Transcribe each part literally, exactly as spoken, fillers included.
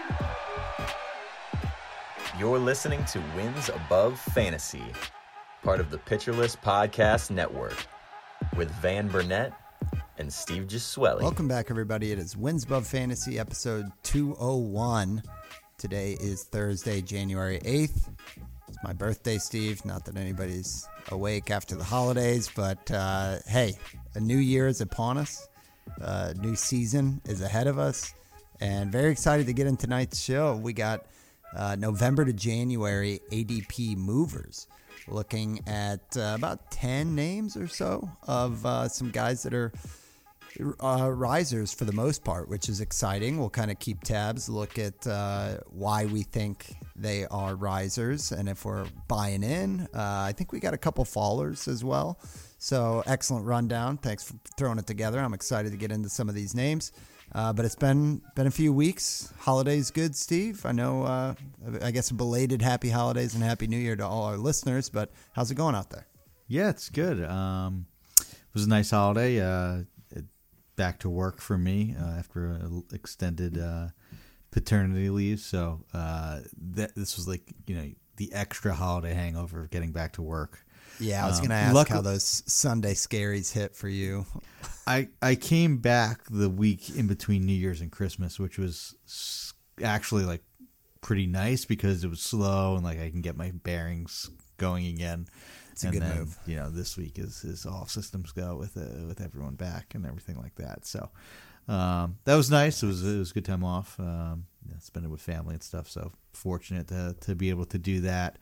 You're listening to Wins Above Fantasy, part of the Pitcher List Podcast Network, with Van Burnett and Steve Gisueli. Welcome back, everybody. It is Wins Above Fantasy, episode two oh one. Today is Thursday, January eighth. It's my birthday, Steve. Not that anybody's awake after the holidays, but uh, hey, a new year is upon us. A new season is ahead of us, and very excited to get in tonight's show. We got uh, November to January A D P movers, looking at uh, about ten names or so of uh, some guys that are uh, risers for the most part, which is exciting. We'll kind of keep tabs, look at uh, why we think they are risers, and if we're buying in. Uh, I think we got a couple fallers as well. So excellent rundown. Thanks for throwing it together. I'm excited to get into some of these names. Uh, but it's been been a few weeks. Holidays good, Steve. I know, uh, I guess a belated happy holidays and happy new year to all our listeners, but how's it going out there? Yeah, it's good. Um, it was a nice holiday. Uh, back to work for me uh, after an extended uh, paternity leave. So uh, that, this was like, you know, the extra holiday hangover of getting back to work. Yeah, I was um, going to ask luckily, how those Sunday scaries hit for you. I, I came back the week in between New Year's and Christmas, which was actually like pretty nice because it was slow and like I can get my bearings going again. It's a and good then, move. You know, this week is, is all systems go with uh, with everyone back and everything like that. So um, that was nice. It was it was a good time off. Um, yeah, spend it with family and stuff. So fortunate to to be able to do that.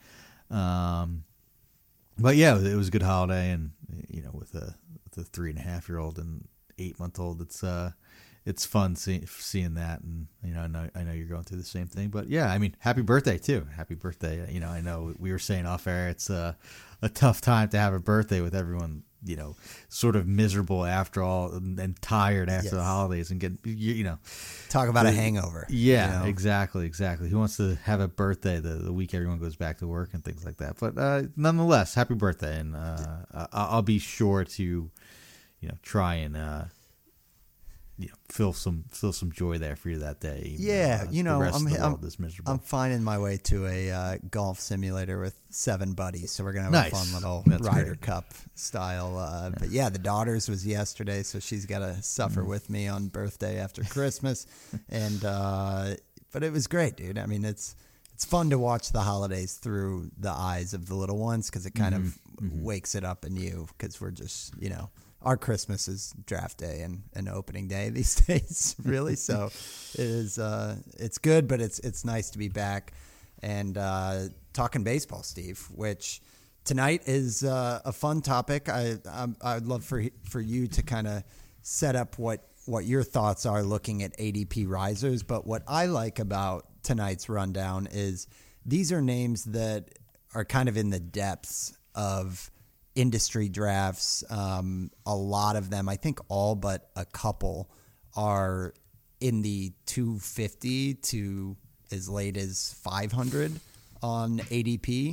Um, but yeah, it was a good holiday, and you know, with a with a three and a half year old and eight month old, it's uh it's fun see, seeing that. And you know, I know I know you're going through the same thing. But yeah, I mean, happy birthday too. Happy birthday. You know, I know we were saying off air, it's uh. a tough time to have a birthday with everyone, you know, sort of miserable after all and tired after yes. the holidays and get, you, you know. Talk about the, a hangover. Yeah, you know? exactly, exactly. Who wants to have a birthday the, the week everyone goes back to work and things like that? But uh, nonetheless, happy birthday. And uh, I'll be sure to, you know, try and uh, you know, feel some feel some joy there for you that day. Yeah, uh, you know, the rest I'm of the world I'm, is miserable. I'm finding my way to a uh, golf simulator with seven buddies, so we're gonna have nice. a fun little That's Ryder great. Cup style. Uh, yeah. But yeah, the daughter's was yesterday, so she's got to suffer mm-hmm. with me on birthday after Christmas, and uh, but it was great, dude. I mean, it's it's fun to watch the holidays through the eyes of the little ones because it kind mm-hmm. of mm-hmm. wakes it up in you because we're just, you know. Our Christmas is draft day and, and opening day these days, really. So it is uh, it's good, but it's it's nice to be back and uh, talking baseball, Steve. Which tonight is uh, a fun topic. I I'm, I'd love for for you to kind of set up what what your thoughts are looking at A D P risers. But what I like about tonight's rundown is these are names that are kind of in the depths of industry drafts. Um, a lot of them, I think all but a couple, are in the two fifty to as late as five hundred on A D P.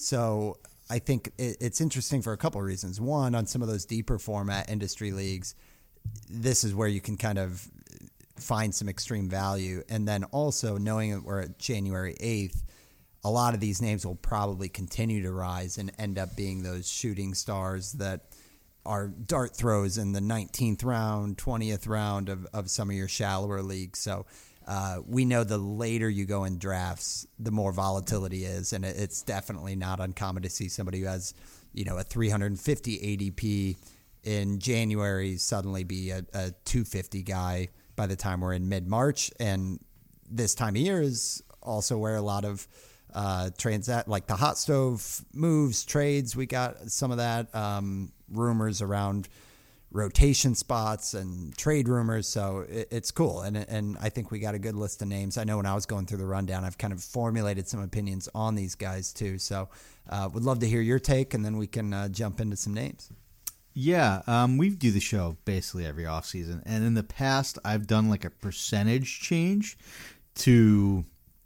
So I think it, it's interesting for a couple of reasons. One, on some of those deeper format industry leagues, this is where you can kind of find some extreme value. And then also knowing that we're at January eighth, a lot of these names will probably continue to rise and end up being those shooting stars that are dart throws in the nineteenth round, twentieth round of, of some of your shallower leagues. So uh, we know the later you go in drafts, the more volatility is, and it, it's definitely not uncommon to see somebody who has, you know, a three hundred fifty A D P in January suddenly be a, a two fifty guy by the time we're in mid-March. And this time of year is also where a lot of Uh, transact like the hot stove moves, trades. We got some of that, um, rumors around rotation spots and trade rumors. So it, it's cool. And, and I think we got a good list of names. I know when I was going through the rundown, I've kind of formulated some opinions on these guys too. So uh, would love to hear your take, and then we can uh, jump into some names. Yeah, um, we do the show basically every offseason. And in the past, I've done like a percentage change to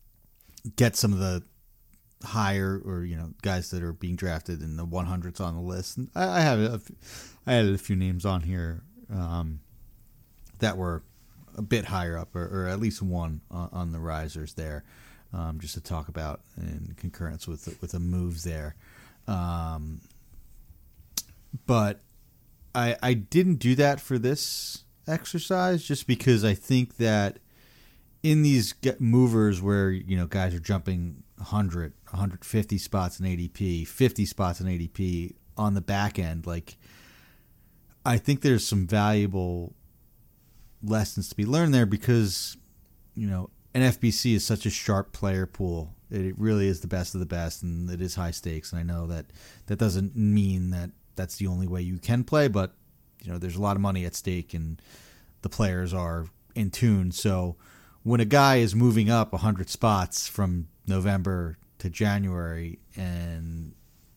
get some of the higher, or you know, guys that are being drafted in the one hundreds on the list. And I, I have a, I added a few names on here um, that were a bit higher up, or, or at least one on, on the risers there, um, just to talk about in concurrence with with the moves there. Um, but I I didn't do that for this exercise, just because I think that in these movers where, you know, guys are jumping one hundred, one hundred fifty spots in A D P, fifty spots in A D P on the back end, like, I think there's some valuable lessons to be learned there, because, you know, an F B C is such a sharp player pool. It really is the best of the best, and it is high stakes. And I know that that doesn't mean that that's the only way you can play, but, you know, there's a lot of money at stake, and the players are in tune. So when a guy is moving up one hundred spots from November to January, and,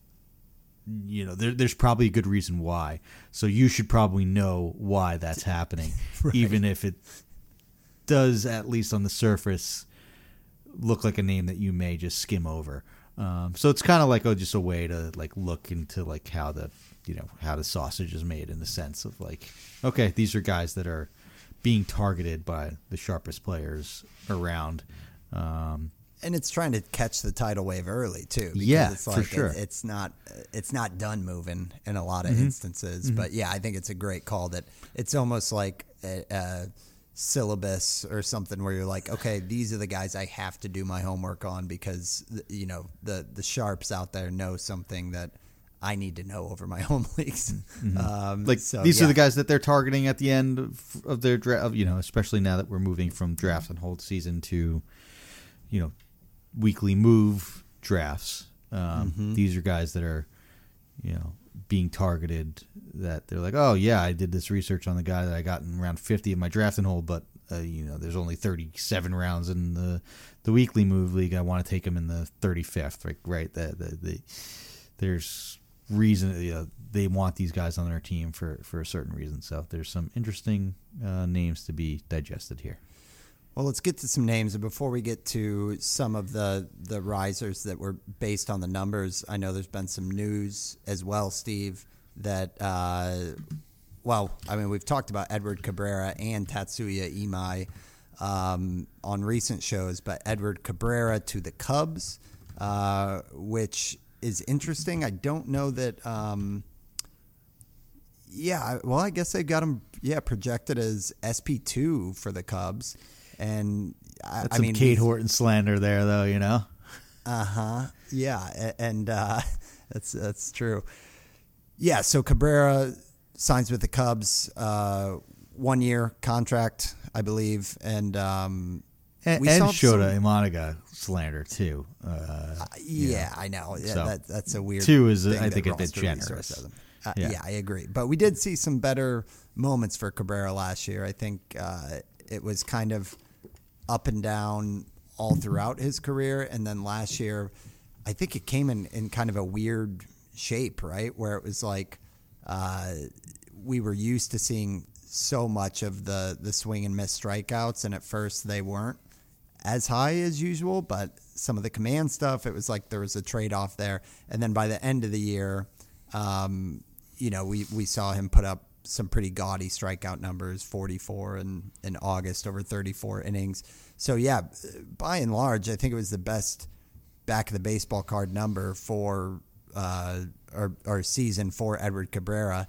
you know, there, there's probably a good reason why. So you should probably know why that's happening, right, even if it does, at least on the surface, look like a name that you may just skim over. Um, so it's kind of like, oh, just a way to like look into like how the, you know, how the sausage is made, in the sense of like, okay, these are guys that are being targeted by the sharpest players around. Um, And it's trying to catch the tidal wave early too. Because yeah, it's like for sure. It, it's not it's not done moving in a lot of mm-hmm. instances. Mm-hmm. But yeah, I think it's a great call that it's almost like a, a syllabus or something where you're like, okay, these are the guys I have to do my homework on, because, you know, the the sharps out there know something that I need to know over my home leagues. Mm-hmm. Um, like so, these yeah. are the guys that they're targeting at the end of, of their draft. You know, especially now that we're moving from draft and hold season to, you know, weekly move drafts. Um, mm-hmm. These are guys that are, you know, being targeted, that they're like, oh yeah, I did this research on the guy that I got in round fifty of my draft and hold, but uh, you know, there's only thirty-seven rounds in the the weekly move league. I want to take him in the thirty-fifth, right? Right. The, the, the, there's reason, you know, they want these guys on their team for, for a certain reason. So there's some interesting uh, names to be digested here. Well, let's get to some names. And before we get to some of the, the risers that were based on the numbers, I know there's been some news as well, Steve, that, uh, well, I mean, we've talked about Edward Cabrera and Tatsuya Imai um, on recent shows, but Edward Cabrera to the Cubs, uh, which is interesting. I don't know that, um, yeah, well, I guess they got him, yeah, projected as S P two for the Cubs. And I, That's I some mean, Kate Horton slander there, though, you know. Uh huh. Yeah, and uh, that's that's true. Yeah. So Cabrera signs with the Cubs, uh, one year contract, I believe, and um, and, we and saw Shota some, Imanaga slander too. Uh, uh, yeah, yeah, I know. Yeah, so, that, that's a weird. Two is, thing I think, that a bit roster generous. resource does. Uh, yeah. yeah, I agree. But we did see some better moments for Cabrera last year. I think uh, it was kind of up and down all throughout his career. And then last year, I think it came in, in kind of a weird shape, right? Where it was like uh, we were used to seeing so much of the, the swing and miss strikeouts. And at first they weren't as high as usual, but some of the command stuff, it was like there was a trade-off there. And then by the end of the year, um, you know, we, we saw him put up some pretty gaudy strikeout numbers, forty-four in, in August over thirty-four innings. So, yeah, by and large, I think it was the best back of the baseball card number for uh, our, our season for Edward Cabrera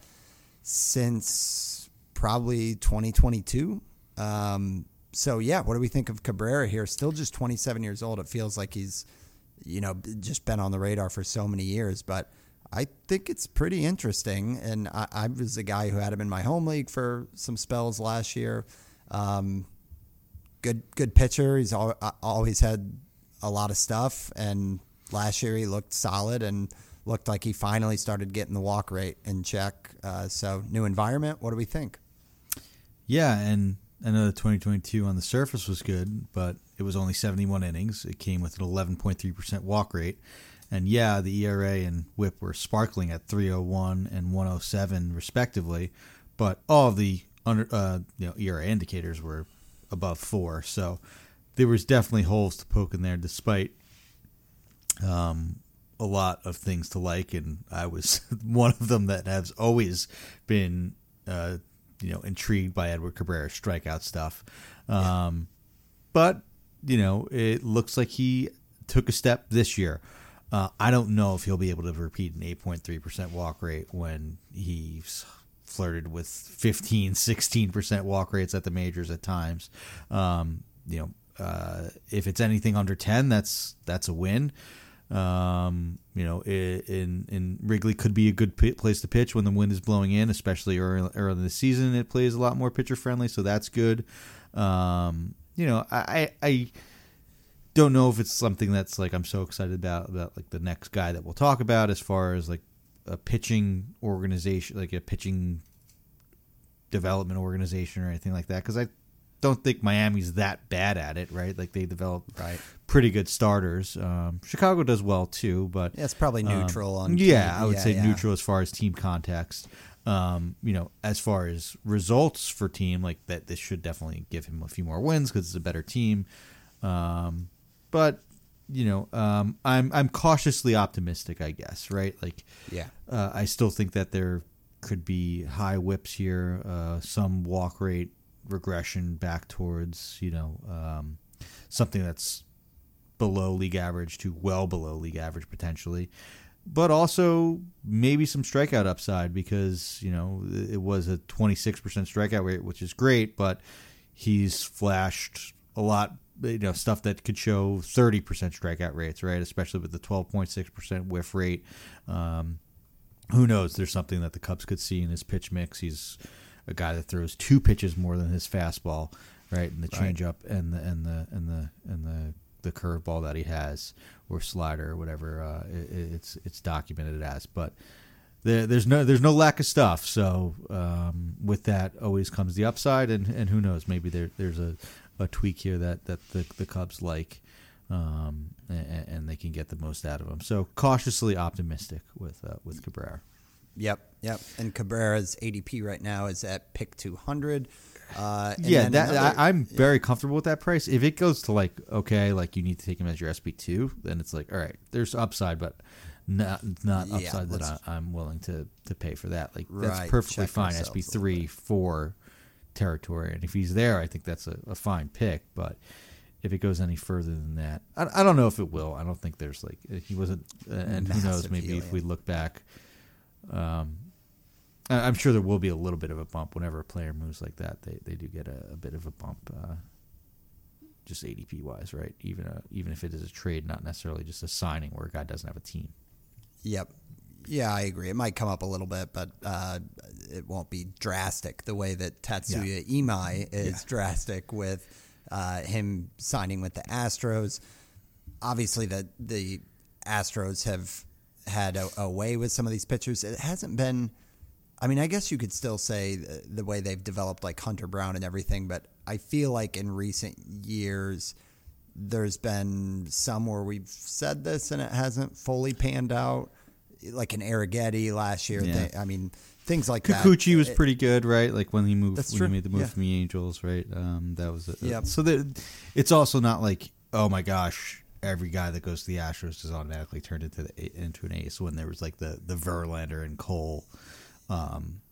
since probably twenty twenty-two. Um, so, yeah, what do we think of Cabrera here? Still just twenty-seven years old. It feels like he's, you know, just been on the radar for so many years, but I think it's pretty interesting, and I, I was a guy who had him in my home league for some spells last year. Um, good, good pitcher. He's al- always had a lot of stuff, and last year he looked solid and looked like he finally started getting the walk rate in check. Uh, so, new environment. What do we think? Yeah, and I know the twenty twenty-two on the surface was good, but it was only seventy-one innings. It came with an eleven point three percent walk rate. And yeah, the E R A and whip were sparkling at three oh one and one oh seven respectively, but all of the under, uh, you know, E R A indicators were above four. So there was definitely holes to poke in there, despite um, a lot of things to like. And I was one of them that has always been uh, you know, intrigued by Edward Cabrera's strikeout stuff. Um, but, you know, it looks like he took a step this year. Uh, I don't know if he'll be able to repeat an eight point three percent walk rate when he's flirted with fifteen, sixteen percent walk rates at the majors at times. Um, you know, uh, if it's anything under ten, that's that's a win. Um, you know, in in Wrigley could be a good p- place to pitch when the wind is blowing in, especially early, early in the season. It plays a lot more pitcher friendly, so that's good. Um, you know, I, I don't know if it's something that's like I'm so excited about about like the next guy that we'll talk about as far as like a pitching organization, like a pitching development organization or anything like that, because I don't think Miami's that bad at it, right? Like they develop right. pretty good starters. Um, Chicago does well too, but yeah, it's probably neutral um, on. Yeah, team. I would yeah, say yeah. neutral as far as team context. Um, you know, as far as results for team, like that, this should definitely give him a few more wins because it's a better team. Um, but you know, um, I'm I'm cautiously optimistic, I guess, right? Like, yeah, uh, I still think that there could be high whips here, uh, some walk rate regression back towards, you know, um, something that's below league average to well below league average potentially, but also maybe some strikeout upside because, you know, it was a twenty-six percent strikeout rate, which is great, but he's flashed a lot, you know, stuff that could show thirty percent strikeout rates, right? Especially with the twelve point six percent whiff rate. Um, who knows? There's something that the Cubs could see in his pitch mix. He's a guy that throws two pitches more than his fastball, right? And the Right. changeup and the and the and the and the the curveball that he has, or slider, or whatever uh, it, it's it's documented as. But there, there's no there's no lack of stuff. So um, with that always comes the upside, and, and who knows? Maybe there there's a, a tweak here that that the, the Cubs like, um, and, and they can get the most out of him. So cautiously optimistic with uh, with Cabrera. Yep, yep. And Cabrera's A D P right now is at pick two hundred. Uh, and Yeah, then that another- I, I'm very comfortable with that price. If it goes to like, okay, like you need to take him as your S P two, then it's like, all right, there's upside, but not not Yeah, upside that I, let's- I'm willing to, to pay for that. Like Right, that's perfectly check fine, ourselves S P a little three, four territory. And if he's there, I think that's a, a fine pick. But if it goes any further than that, I, I don't know if it will. I don't think there's like, he wasn't, uh, and who knows, Massive maybe if helium. we look back, um, I- I'm sure there will be a little bit of a bump whenever a player moves like that. They they do get a, a bit of a bump, uh, just A D P wise, right? Even a, even if it is a trade, not necessarily just a signing where a guy doesn't have a team. Yep. Yeah, I agree. It might come up a little bit, but uh, it won't be drastic the way that Tatsuya Imai is Yeah. drastic with uh, him signing with the Astros. Obviously, the the Astros have had a, a way with some of these pitchers. It hasn't been. I mean, I guess you could still say the, the way they've developed, like Hunter Brown and everything, but I feel like in recent years, there's been some where we've said this and it hasn't fully panned out, like an Arrighetti last year. Yeah. They, I mean, things like that. Kikuchi was It- pretty good, right? Like when he moved, That's when true. he made the move Yeah. from the Angels, right? Um, that was it. Yep. So that it's also not like, oh my gosh, every guy that goes to the Astros is automatically turned into the into an ace. When there was like the the Verlander and Cole, um,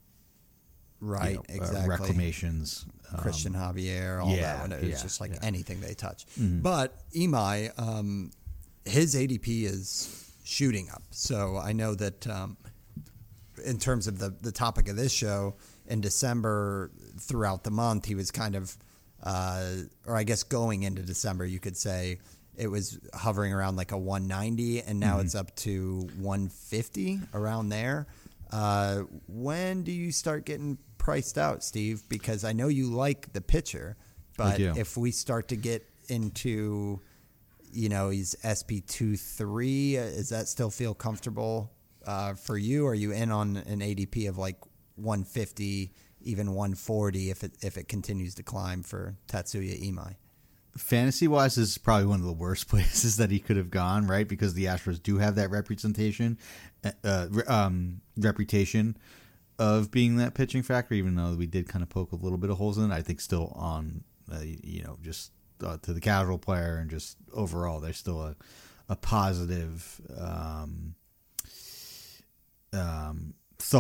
Right, you know, uh, exactly. reclamations, um, Christian Javier, all yeah, that one. It was yeah, just like yeah. anything they touch. Mhm. But Imai, um, his A D P is shooting up. So I know that um, in terms of the, the topic of this show, in December, throughout the month, he was kind of, uh, or I guess going into December, you could say it was hovering around like a one ninety, and now Mm-hmm. it's up to one fifty, around there. Uh, when do you start getting priced out, Steve? Because I know you like the pitcher, but do. if we start to get into, you know, he's S P two three, uh, does that still feel comfortable uh, for you? Are you in on an A D P of like one fifty, even one forty if it if it continues to climb for Tatsuya Imai? fantasy wise, this is probably one of the worst places that he could have gone, right? Because the Astros do have that representation, uh, um, reputation of being that pitching factor. Even though we did kind of poke a little bit of holes in it, I think still on, uh, you know, just uh, to the casual player and just overall, there's still a a positive um, um, thought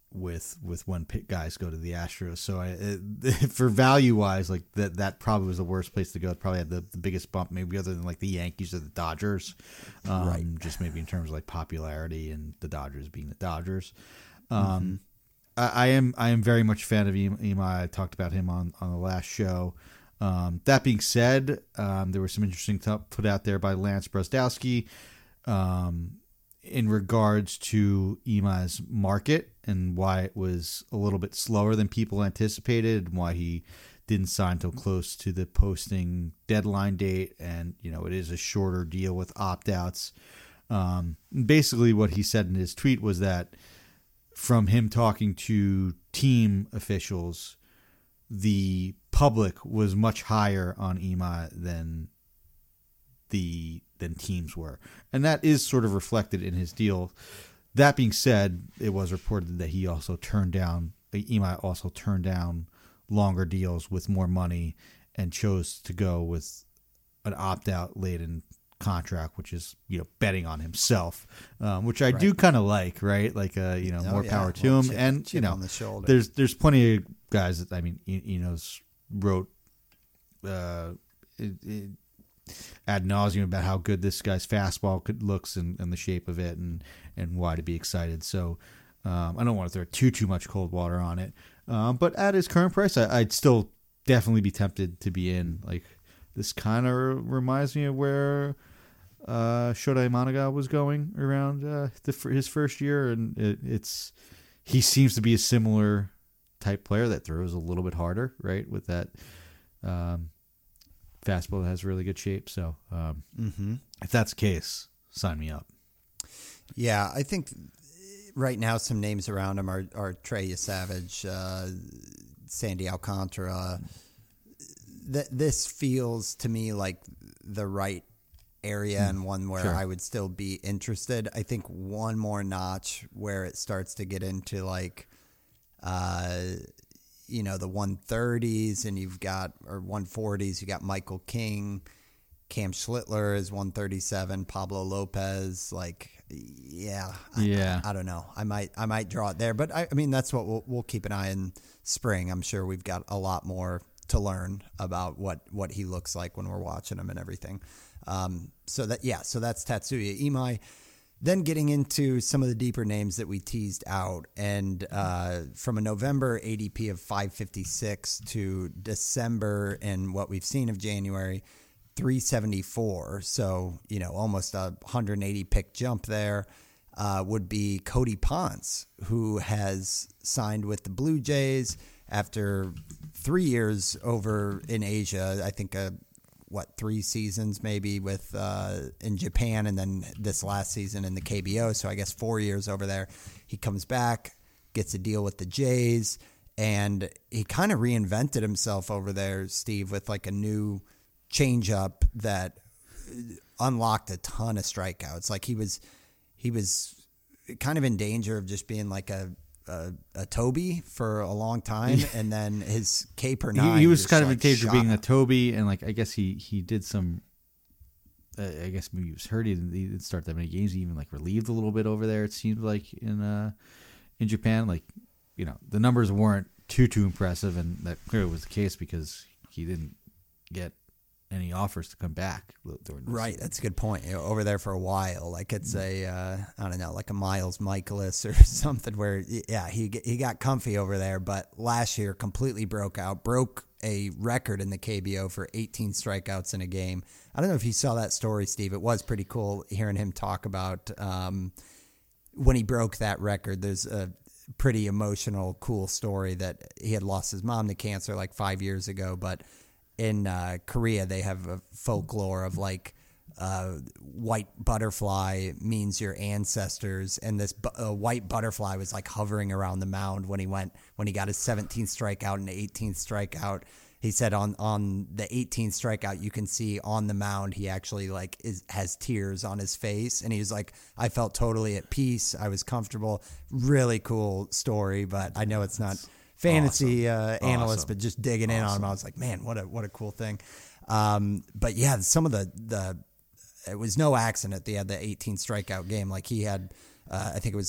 with with when pit guys go to the Astros. So I, it, for value wise, like that that probably was the worst place to go. It probably had the, the biggest bump, maybe other than like the Yankees or the Dodgers, um, right. Just maybe in terms of like popularity and the Dodgers being the Dodgers. Um, mm-hmm. I, I am I am very much a fan of Imai. I talked about him on, on the last show. Um, that being said, um, there was some interesting stuff put out there by Lance Brosdowski um, in regards to Imai's market and why it was a little bit slower than people anticipated, and why he didn't sign till close to the posting deadline date. And, you know, it is a shorter deal with opt-outs. Um, basically what he said in his tweet was that from him talking to team officials, the public was much higher on Imai than the than teams were. And that is sort of reflected in his deal. That being said, it was reported that he also turned down, Imai also turned down longer deals with more money and chose to go with an opt-out laden contract, which is, you know, betting on himself, um, which I right. do kind of like, right? Like, uh, you know, oh, more yeah. power to well, him. Chip, and, chip you know, the there's there's plenty of guys that, I mean, you, you know, wrote uh, it, it, ad nauseum about how good this guy's fastball could looks and, and the shape of it and, and why to be excited. So um, I don't want to throw too, too much cold water on it. Um, but at his current price, I, I'd still definitely be tempted to be in. Like, this kind of reminds me of where uh, Shohei Imanaga was going around uh, the, his first year. And it, it's he seems to be a similar type player that throws a little bit harder, right, with that um, fastball that has really good shape. So um, mm-hmm. if that's the case, sign me up. Yeah, I think right now some names around him are, are Trey Savage, uh, Sandy Alcantara. Th- this feels to me like the right area mm, and one where sure. I would still be interested. I think one more notch where it starts to get into like, uh, you know, the one thirties and you've got, or one forties, you got Michael King, Cam Schlittler is one thirty-seven, Pablo Lopez, like, yeah, I, yeah. I, I don't know. I might, I might draw it there, but I, I mean, that's what we'll, we'll keep an eye in spring. I'm sure we've got a lot more to learn about what, what he looks like when we're watching him and everything. Um, so that, yeah, so that's Tatsuya Imai. Then getting into some of the deeper names that we teased out, and uh, from a November A D P of five fifty-six to December and what we've seen of January, three seventy-four. So, you know, almost a one hundred eighty pick jump there uh, would be Cody Ponce, who has signed with the Blue Jays after three years over in Asia. I think a what, three seasons maybe with uh, in Japan, and then this last season in the K B O. So I guess four years over there. He comes back, gets a deal with the Jays, and he kind of reinvented himself over there, Steve, with like a new changeup that unlocked a ton of strikeouts. Like he was, he was kind of in danger of just being like a A, a Toby for a long time, and then his K per nine. He, he was kind of like in danger of being a Toby, and like I guess he he did some. Uh, I guess maybe he was hurt. He didn't, he didn't start that many games. He even like relieved a little bit over there. It seemed like in uh in Japan, like, you know, the numbers weren't too too impressive, and that clearly was the case because he didn't get any offers to come back. Right, season. That's a good point. You know, over there for a while, like it's a uh, I don't know, like a Miles Michaelis or something. Where yeah, he he got comfy over there, but last year completely broke out, broke a record in the K B O for eighteen strikeouts in a game. I don't know if you saw that story, Steve. It was pretty cool hearing him talk about um, when he broke that record. There's a pretty emotional, cool story that he had lost his mom to cancer like five years ago, but in uh, Korea, they have a folklore of like uh, white butterfly means your ancestors, and this bu- uh, white butterfly was like hovering around the mound when he went when he got his seventeenth strikeout and eighteenth strikeout. He said on on the eighteenth strikeout, you can see on the mound he actually like is has tears on his face, and he was like, I felt totally at peace, I was comfortable. Really cool story, but I know it's not fantasy awesome. uh, analyst, awesome. But just digging awesome. in on him, I was like, man, what a what a cool thing. Um, but yeah, some of the the it was no accident they had the eighteen strikeout game. Like he had, uh, I think it was a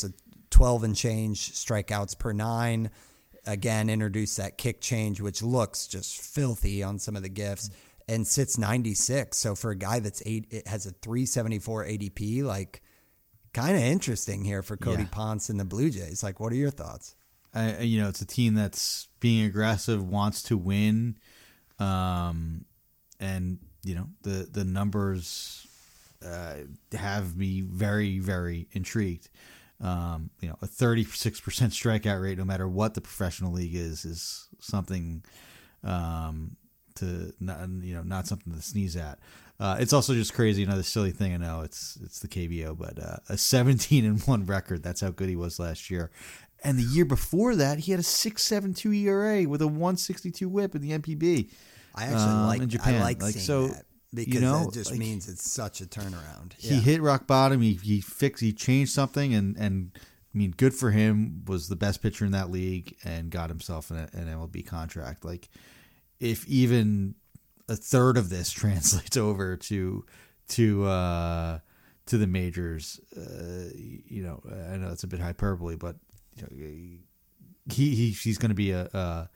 twelve and change strikeouts per nine. Again, introduced that kick change, which looks just filthy on some of the gifts, and sits ninety-six. So for a guy that's eight, it has a three seventy-four A D P, like kind of interesting here for Cody Yeah. Ponce and the Blue Jays. Like, what are your thoughts? I, you know, it's a team that's being aggressive, wants to win, um, and you know the the numbers uh, have me very very intrigued. Um, you know, a thirty-six percent strikeout rate, no matter what the professional league is, is something um, to not, you know, not something to sneeze at. Uh, it's also just crazy. Another silly thing. I know it's it's the K B O, but uh, a seventeen and one record. That's how good he was last year. And the year before that, he had a six point seven two E R A with a one sixty-two WHIP in the M P B. I actually um, like in Japan. I like like seeing so, that because you know, that just like, means it's such a turnaround. He Yeah. hit rock bottom. He he fixed. He changed something, and and I mean, good for him. Was the best pitcher in that league, and got himself an, an M L B contract. Like, if even a third of this translates over to to uh, to the majors, uh, you know, I know it's a bit hyperbole, but you know, he he he's going to be a, a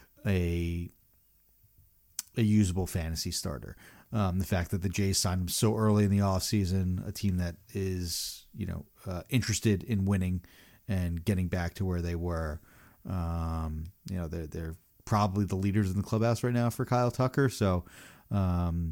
a a usable fantasy starter. Um, the fact that the Jays signed him so early in the offseason, a team that is, you know, uh, interested in winning and getting back to where they were. Um, you know, they're, they're probably the leaders in the clubhouse right now for Kyle Tucker. So um,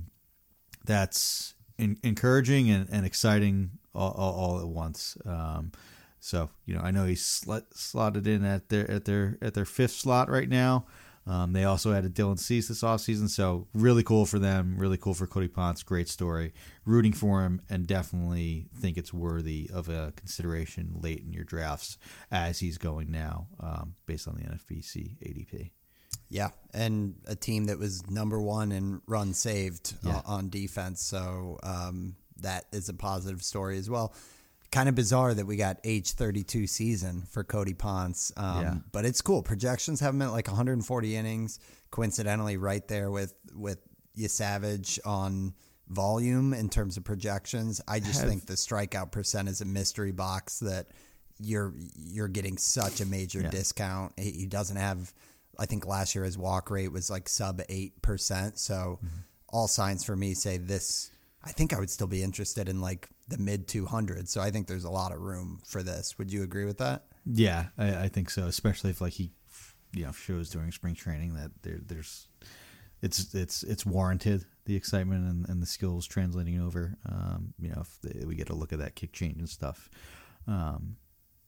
that's in, encouraging and, and exciting all, all, all at once. Um, so, you know, I know he's sl- slotted in at their, at their, at their fifth slot right now. Um, they also added Dylan Cease this offseason, so really cool for them, really cool for Cody Ponce, great story. Rooting for him, and definitely think it's worthy of a consideration late in your drafts as he's going now, um, based on the N F B C A D P. Yeah, and a team that was number one in run saved Yeah. uh, on defense, so um, that is a positive story as well. Kind of bizarre that we got age thirty-two season for Cody Ponce, um, Yeah. but it's cool. Projections have him at like one hundred forty innings, coincidentally right there with with Yesavage on volume in terms of projections. I just Have- think the strikeout percent is a mystery box that you're you're getting such a major Yeah. discount. He he doesn't have. I think last year his walk rate was like sub eight percent. So Mm-hmm. all signs for me say this. I think I would still be interested in like the mid two hundreds. So I think there's a lot of room for this. Would you agree with that? Yeah, I, I think so. Especially if like he, you know, shows during spring training that there, there's, it's it's it's warranted, the excitement and, and the skills translating over. Um, you know, if they, we get a look at that kick change and stuff, um,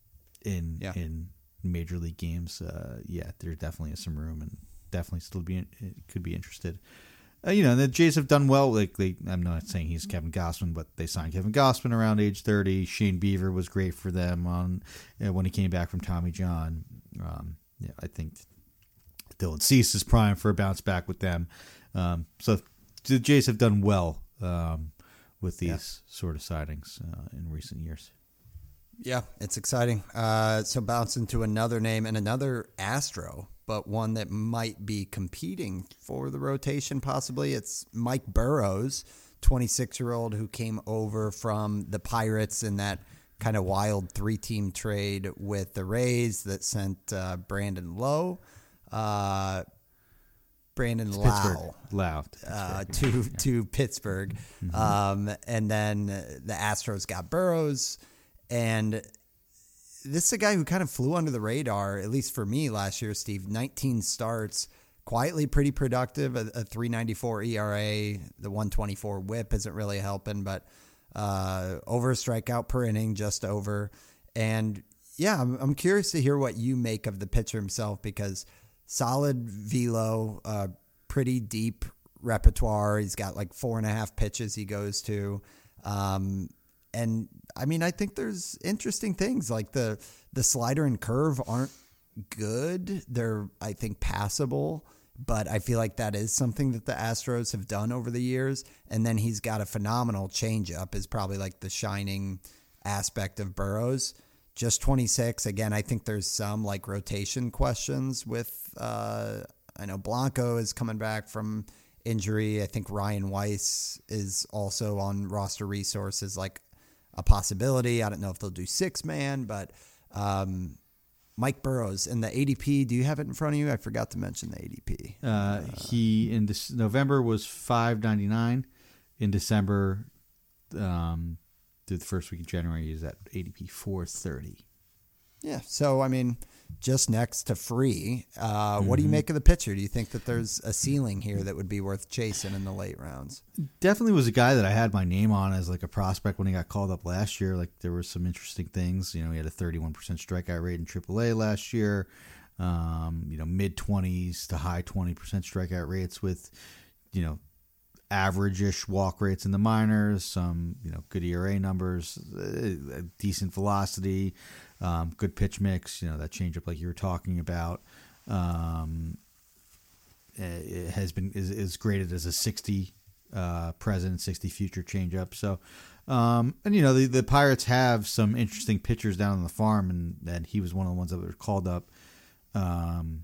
in Yeah. in major league games, uh, yeah, there definitely is some room and definitely still be could be interested. Uh, you know, the Jays have done well. Like they, I'm not saying he's Kevin Gausman, but they signed Kevin Gausman around age thirty. Shane Beaver was great for them on uh, when he came back from Tommy John. Um, yeah, I think Dylan Cease is prime for a bounce back with them. Um, so the Jays have done well um, with these Yeah. sort of signings uh, in recent years. Yeah, it's exciting. Uh, so bouncing to another name and another Astro, but one that might be competing for the rotation possibly. It's Mike Burrows, twenty-six-year-old who came over from the Pirates in that kind of wild three-team trade with the Rays that sent uh, Brandon Lowe, uh, Brandon Lau. Pittsburgh, Lau, Uh, to to Pittsburgh, um, and then the Astros got Burrows, and this is a guy who kind of flew under the radar, at least for me last year. Steve, nineteen starts, quietly pretty productive, a, a three ninety-four E R A, the one twenty-four WHIP isn't really helping, but uh, over a strikeout per inning, just over, and yeah, I'm, I'm curious to hear what you make of the pitcher himself because. Solid velo, uh, pretty deep repertoire. He's got like four and a half pitches he goes to. Um, and I mean, I think there's interesting things like the, the slider and curve aren't good. They're, I think, passable, but I feel like that is something that the Astros have done over the years. And then he's got a phenomenal changeup is probably like the shining aspect of Burrows. Just twenty-six. Again, I think there's some like rotation questions with, uh, I know Blanco is coming back from injury. I think Ryan Weiss is also on roster resources, like a possibility. I don't know if they'll do six man, but Um, Mike Burrows and the A D P. Do you have it in front of you? I forgot to mention the A D P. Uh, uh, he in this November was five ninety-nine. In December, um, through the first week of January, he's at A D P four thirty. Yeah. So I mean, just next to free. Uh, Mm-hmm. What do you make of the pitcher? Do you think that there's a ceiling here that would be worth chasing in the late rounds? Definitely was a guy that I had my name on as like a prospect when he got called up last year. Like there were some interesting things. You know, he had a thirty-one percent strikeout rate in triple A last year. Um, you know, mid twenties to high twenty percent strikeout rates with, you know, average-ish walk rates in the minors, some, you know, good E R A numbers, uh, decent velocity, um, good pitch mix, you know, that changeup like you were talking about. Um, it has been is, is graded as a sixty uh, present, sixty future changeup. So, um, and you know, the, the Pirates have some interesting pitchers down on the farm, and, and he was one of the ones that were called up. Um,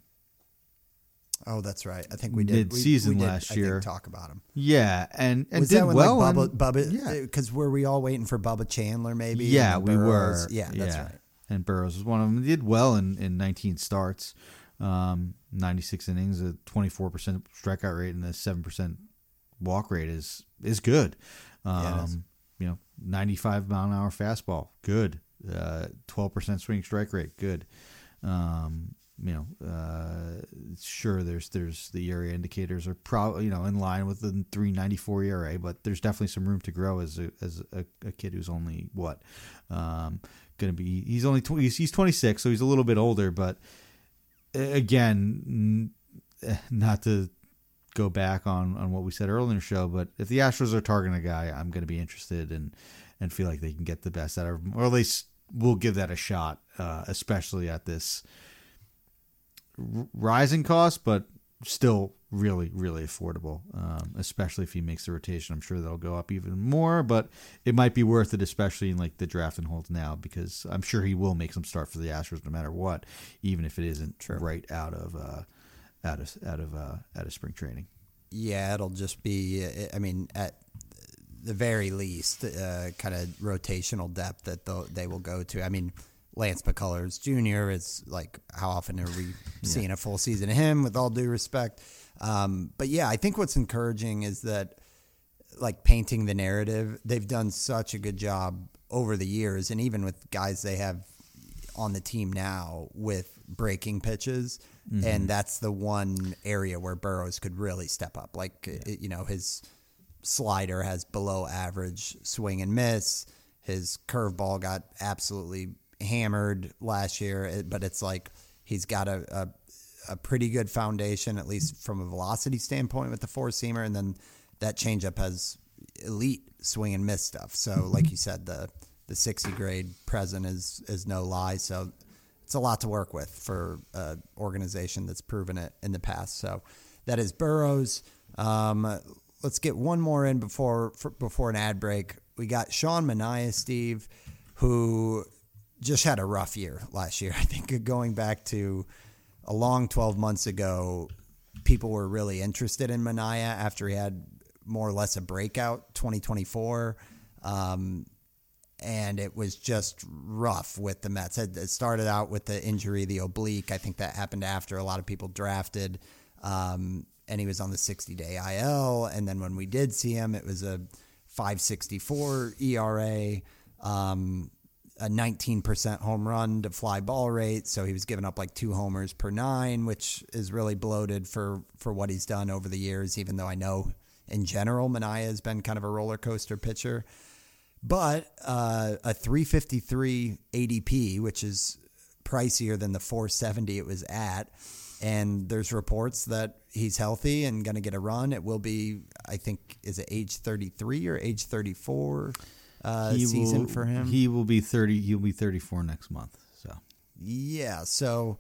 Oh, that's right. I think we did mid-season we, we did, last I year. Think, talk about him. Yeah, and and Was did that when well. like and- Bubba? Bubba yeah. Because were we all waiting for Bubba Chandler? Maybe. Yeah, and we Burrows? were. Yeah, that's right. And Burrows was one of them. He did well in, in nineteen starts, um, ninety-six innings, a twenty-four percent strikeout rate, and a seven percent walk rate is is good. Um, Yeah, it is. You know, ninety-five mile an hour fastball, good. Uh, twelve percent swing strike rate, good. Um, you know, uh, sure, there's there's the area indicators are probably you know in line with the three ninety-four E R A, but there's definitely some room to grow as a as a, a kid who's only what um, going to be. He's only twenty, he's, he's twenty-six, so he's a little bit older. But uh, again, n- not to go back on, on what we said earlier in the show, but if the Astros are targeting a guy, I'm going to be interested and and feel like they can get the best out of him, or at least we'll give that a shot, uh, especially at this rising cost, but still really, really affordable, um, especially if he makes the rotation. I'm sure that'll go up even more, but it might be worth it, especially in like the draft and holds now, because I'm sure he will make some start for the Astros no matter what, even if it isn't True. right out of uh, out of out of uh, out of spring training. Yeah, it'll just be. I mean, at the very least, uh, kind of rotational depth that they'll- they will go to. I mean, Lance McCullers Junior is like, how often are we seeing a full season of him? With all due respect, um, but yeah, I think what's encouraging is that, like, painting the narrative, they've done such a good job over the years, and even with guys they have on the team now with breaking pitches. Mm-hmm. And that's the one area where Burrows could really step up. Like, yeah. you know, his slider has below average swing and miss. His curveball got absolutely hammered last year, but it's like he's got a, a, a pretty good foundation, at least from a velocity standpoint with the four-seamer. And then that changeup has elite swing and miss stuff. So like you said, the, the sixty grade present is, is no lie. So it's a lot to work with for an organization that's proven it in the past. So that is Burrows. Um, let's get one more in before for, before an ad break. We got Sean Manaea, Steve, who just had a rough year last year. I think going back to a long twelve months ago, people were really interested in Manaea after he had more or less a breakout twenty twenty-four. Um, And it was just rough with the Mets. It started out with the injury, the oblique. I think that happened after a lot of people drafted. Um, and he was on the sixty-day I L. And then when we did see him, it was a five sixty-four E R A, um, a nineteen percent home run to fly ball rate. So he was giving up like two homers per nine, which is really bloated for, for what he's done over the years, even though I know in general Manaea has been kind of a roller coaster pitcher. But uh, a three fifty-three A D P, which is pricier than the four seventy it was at. And there's reports that he's healthy and going to get a run. It will be, I think, is it age thirty-three or age thirty-four uh, he season will, for him? He will be thirty. He'll be thirty-four next month. So yeah. So,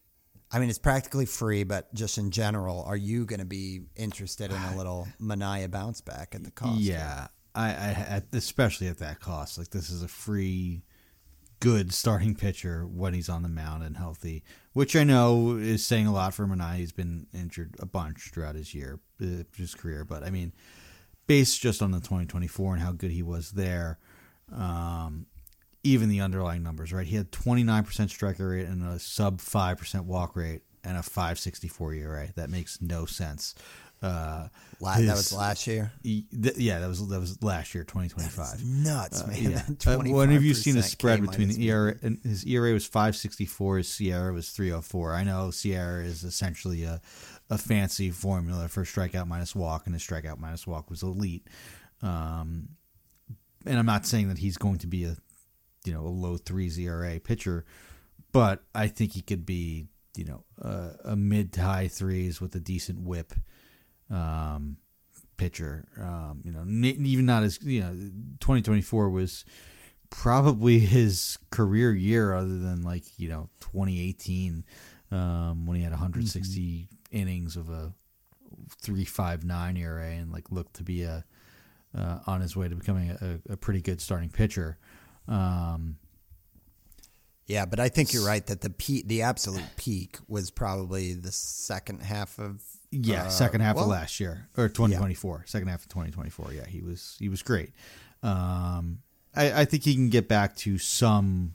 I mean, it's practically free, but just in general, are you going to be interested in a little Manaea bounce back at the cost? Yeah. I, I, especially at that cost, like this is a free, good starting pitcher when he's on the mound and healthy, which I know is saying a lot for Manaea. He's been injured a bunch throughout his year, uh, his career. But I mean, based just on the twenty twenty-four and how good he was there, um, even the underlying numbers, right? He had twenty-nine percent striker rate and a sub five percent walk rate and a five sixty-four E R A. That makes no sense. Uh, La- his, that was last year. He, th- yeah, that was that was last year, twenty twenty-five. Nuts, Uh, man. yeah. Uh, when have you seen a spread K between minus the E R A? And his E R A was five sixty-four. His Sierra was three oh four. I know Sierra is essentially a, a fancy formula for strikeout minus walk, and his strikeout minus walk was elite. Um, and I'm not saying that he's going to be a you know a low threes E R A pitcher, but I think he could be you know a, a mid to high threes with a decent whip. Um, pitcher, um, you know, n- even not as you know, twenty twenty-four was probably his career year, other than like you know, twenty eighteen um, when he had one hundred sixty mm-hmm. innings of a three five nine E R A and like looked to be a uh, on his way to becoming a, a pretty good starting pitcher. Um, Yeah, but I think you're right that the peak, the absolute peak was probably the second half of yeah, uh, second half well, of last year or twenty twenty-four. Yeah. Second half of twenty twenty-four. Yeah, he was he was great. Um, I, I think he can get back to some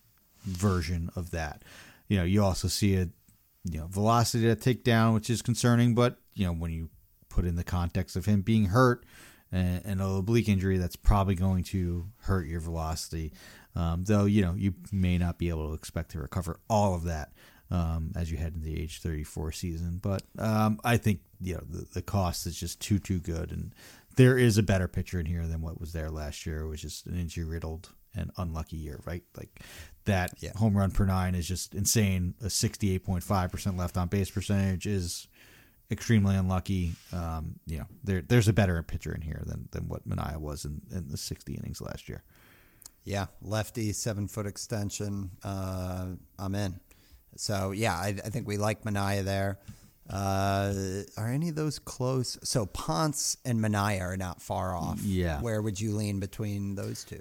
version of that. You know, you also see a you know velocity to take down, which is concerning. But you know, when you put in the context of him being hurt and, and an oblique injury, that's probably going to hurt your velocity. Um, though, you know, you may not be able to expect to recover all of that um, as you head into the age thirty-four season. But um, I think, you know, the, the cost is just too, too good. And there is a better pitcher in here than what was there last year, which is an injury-riddled and unlucky year, right? Like that yeah. home run per nine is just insane. A sixty-eight point five percent left-on-base percentage is extremely unlucky. Um, you know, there there's a better pitcher in here than, than what Manaea was in, in the sixty innings last year. Yeah, lefty, seven-foot extension. Uh, I'm in. So, yeah, I, I think we like Manaea there. Uh, are any of those close? So, Ponce and Manaea are not far off. Yeah. Where would you lean between those two?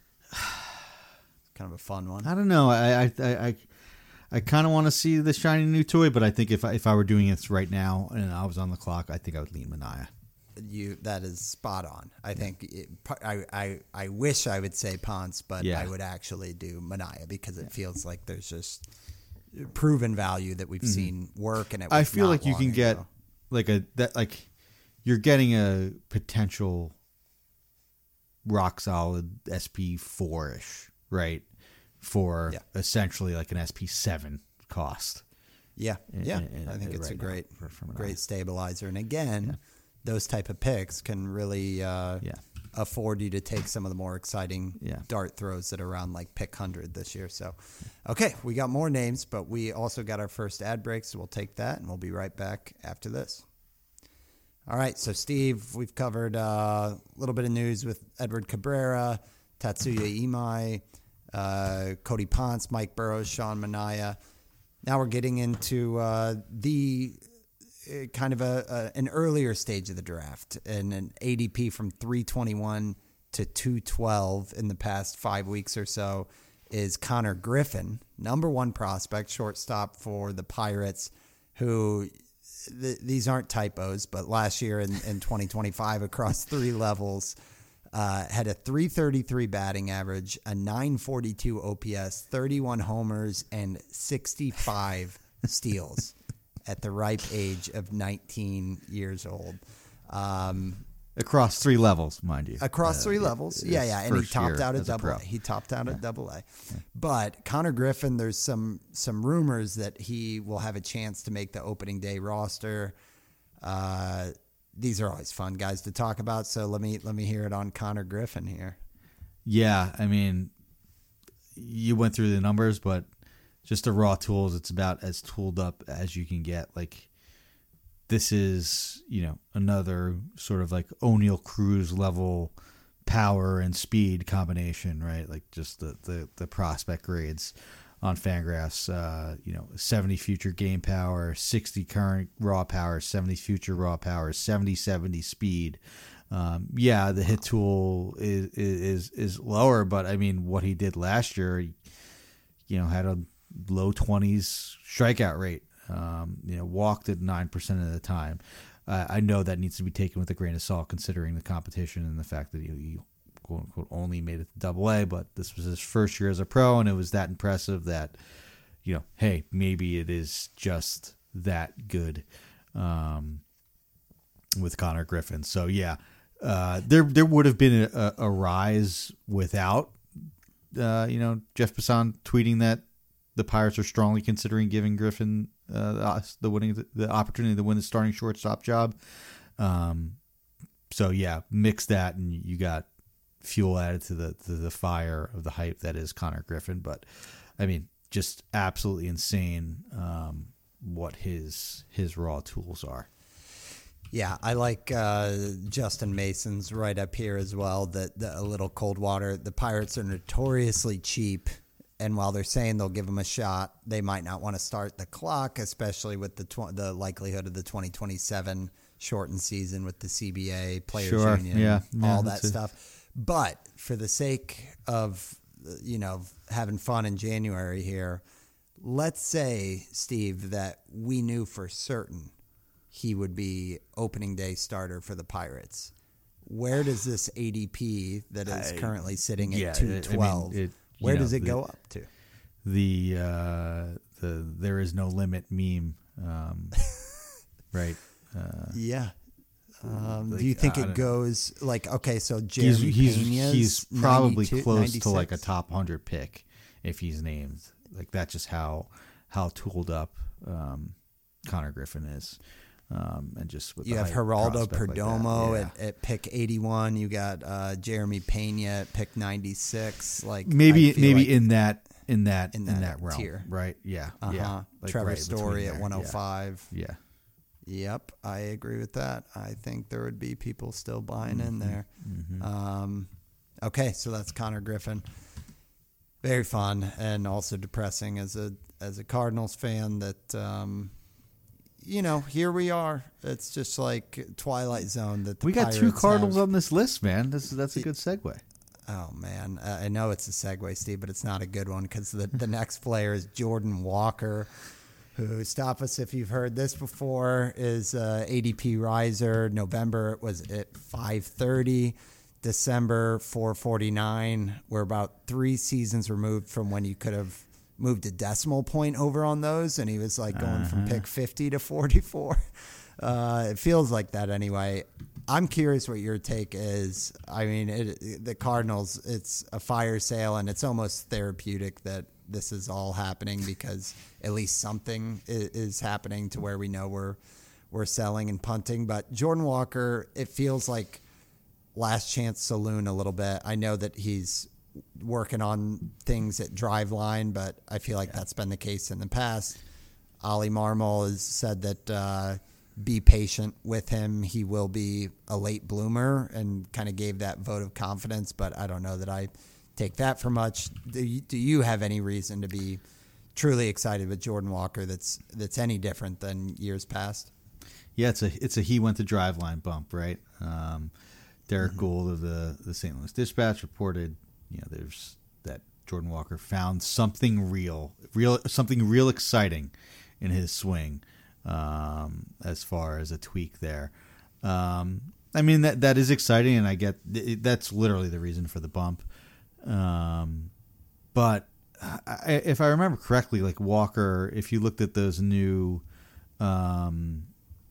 Kind of a fun one. I don't know. I I I, I kind of want to see the shiny new toy, but I think if I, if I were doing this right now and I was on the clock, I think I would lean Manaea. You that is spot on. I think it, I, I I wish I would say Ponce, but yeah. I would actually do Manaea because it yeah. feels like there's just proven value that we've mm-hmm. seen work. And it was I feel like you can ago. get like a that like you're getting a potential rock solid S P four ish, right? For yeah. essentially like an S P seven cost. Yeah, yeah. In, in, I think it's right a great, for, for great stabilizer. And again. Yeah. Those type of picks can really uh, yeah. afford you to take some of the more exciting yeah. dart throws that are around like pick one hundred this year. So, okay, we got more names, but we also got our first ad break, so we'll take that, and we'll be right back after this. All right, so Steve, we've covered uh, a little bit of news with Edward Cabrera, Tatsuya Imai, uh, Cody Ponce, Mike Burrows, Sean Manaea. Now we're getting into uh, the... kind of a, a an earlier stage of the draft and an A D P from three twenty-one to two twelve in the past five weeks or so is Connor Griffin, number one prospect, shortstop for the Pirates, who th- these aren't typos, but last year in, in twenty twenty-five across three levels uh, had a three thirty-three batting average, a nine forty-two O P S, thirty-one homers, and sixty-five steals. At the ripe age of nineteen years old. Um, across three levels, mind you. Across uh, three levels. Yeah, yeah. And he topped out at double A. a He topped out yeah. at double A. Yeah. But Connor Griffin, there's some some rumors that he will have a chance to make the opening day roster. Uh, these are always fun guys to talk about. So let me let me hear it on Connor Griffin here. Yeah, I mean, you went through the numbers, but just the raw tools, it's about as tooled up as you can get. Like, this is, you know, another sort of like O'Neal Cruz level power and speed combination, right? Like just the, the, the prospect grades on Fangraphs, uh, you know, seventy future game power, sixty current raw power, seventy future raw power, seventy seventy speed. Um, yeah, the hit tool is, is, is lower, but I mean, what he did last year, you know, had a low twenties strikeout rate, um, you know, walked at nine percent of the time. Uh, I know that needs to be taken with a grain of salt considering the competition and the fact that he, he quote unquote only made it to Double A, but this was his first year as a pro, and it was that impressive that, you know, hey, maybe it is just that good um, with Connor Griffin. So yeah, uh, there there would have been a, a rise without uh, you know, Jeff Passan tweeting that the Pirates are strongly considering giving Griffin uh, the winning the opportunity to win the starting shortstop job. Um, so yeah, mix that and you got fuel added to the to the fire of the hype that is Connor Griffin. But I mean, just absolutely insane um, what his his raw tools are. Yeah, I like uh, Justin Mason's right up here as well. That the, a little cold water. The Pirates are notoriously cheap, and while they're saying they'll give him a shot, they might not want to start the clock, especially with the tw- the likelihood of the twenty twenty-seven shortened season with the C B A, Players Sure, Union, yeah, all yeah, that a- stuff. But for the sake of, you know, having fun in January here, let's say, Steve, that we knew for certain he would be opening day starter for the Pirates. Where does this A D P that is I- currently sitting at yeah, two twelve, I mean, it- you where know, does it the- go up to? The uh, the there is no limit meme, um, right? Uh, Yeah. Um, like, do you think I it don't- goes like, okay, so he's Jeremy he's, Pena's he's probably ninety-two, close to like a ninety-six? top hundred pick if he's named. Like that's just how how tooled up um, Connor Griffin is, um, and just with You the have hype Geraldo prospect like that. Perdomo Yeah. at, at pick eighty-one. You got uh, Jeremy Pena at pick ninety-six. Like maybe I feel maybe like, in that in that in in that that, realm, tier. right? Yeah, uh-huh. yeah. Like, Trevor right Story between at there. one oh five. Yeah. yeah. Yep, I agree with that. I think there would be people still buying Mm-hmm. in there. Um, okay, so that's Connor Griffin. Very fun and also depressing as a as a Cardinals fan that um, you know, here we are. It's just like Twilight Zone that the We got two Pirates Cardinals have. on this list, man. This is that's a good segue. Oh man, uh, I know it's a segue, Steve, but it's not a good one because the the next player is Jordan Walker, who, stop us if you've heard this before, is uh, A D P riser. November it was at five thirty, December four forty-nine. We're about three seasons removed from when you could have moved a decimal point over on those, and he was like going Uh-huh. from pick fifty to forty-four. Uh, it feels like that anyway. I'm curious what your take is. I mean, it, the Cardinals, it's a fire sale, and it's almost therapeutic that this is all happening because at least something is, is happening to where we know we're we're selling and punting. But Jordan Walker, it feels like last chance saloon a little bit. I know that he's working on things at Driveline, but I feel like that's been the case in the past. Ollie Marmol has said that uh, be patient with him. He will be a late bloomer and kind of gave that vote of confidence, but I don't know that I take that for much. Do you, do you have any reason to be truly excited with Jordan Walker that's that's any different than years past? Yeah, it's a it's a he went to Driveline bump, right? Um, Derek Mm-hmm. Gould of the, the Saint Louis Dispatch reported, you know, there's that Jordan Walker found something real, real something real exciting in his swing, um, as far as a tweak there. Um, I mean that that is exciting, and I get that's literally the reason for the bump. Um, but I, if I remember correctly, like Walker, if you looked at those new, um,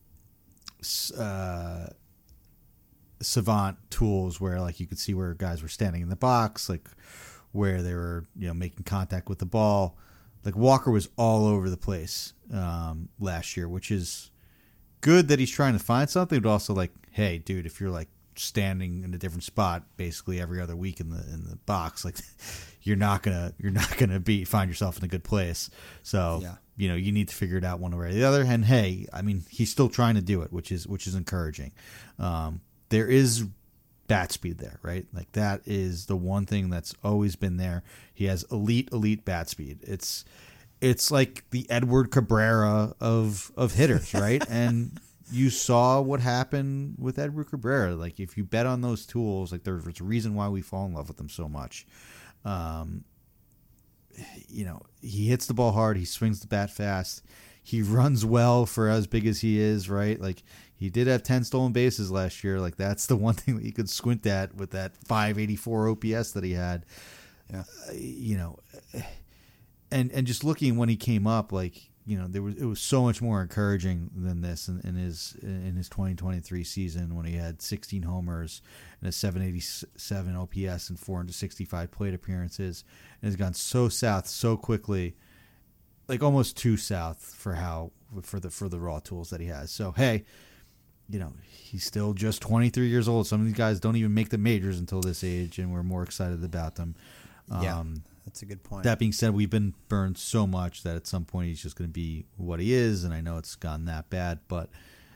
uh, Savant tools where like you could see where guys were standing in the box, like where they were, you know, making contact with the ball. Like Walker was all over the place um, last year, which is good that he's trying to find something, but also like, hey, dude, if you're like standing in a different spot basically every other week in the in the box, like you're not gonna you're not gonna be find yourself in a good place. So Yeah. you know, you need to figure it out one way or the other. And hey, I mean, he's still trying to do it, which is which is encouraging. Um, there is bat speed there, right? Like that is the one thing that's always been there. He has elite, elite bat speed. It's it's like the Edward Cabrera of of hitters, right? And you saw what happened with Edward Cabrera. Like if you bet on those tools, like there's a reason why we fall in love with them so much. Um, you know, he hits the ball hard. He swings the bat fast. he runs well for as big as he is, right? Like he did have ten stolen bases last year. Like that's the one thing that you could squint at with that five eighty-four O P S that he had. Yeah, uh, you know, and and just looking when he came up, like you know, there was it was so much more encouraging than this in, in his in his twenty twenty-three season when he had sixteen homers and a seven eighty-seven O P S and four hundred sixty-five plate appearances, and has gone so south so quickly, like almost too south for how for the for the raw tools that he has. So hey, you know, he's still just twenty-three years old. Some of these guys don't even make the majors until this age, and we're more excited about them. Yeah, um, that's a good point. That being said, we've been burned so much that at some point he's just going to be what he is, and I know it's gone that bad, but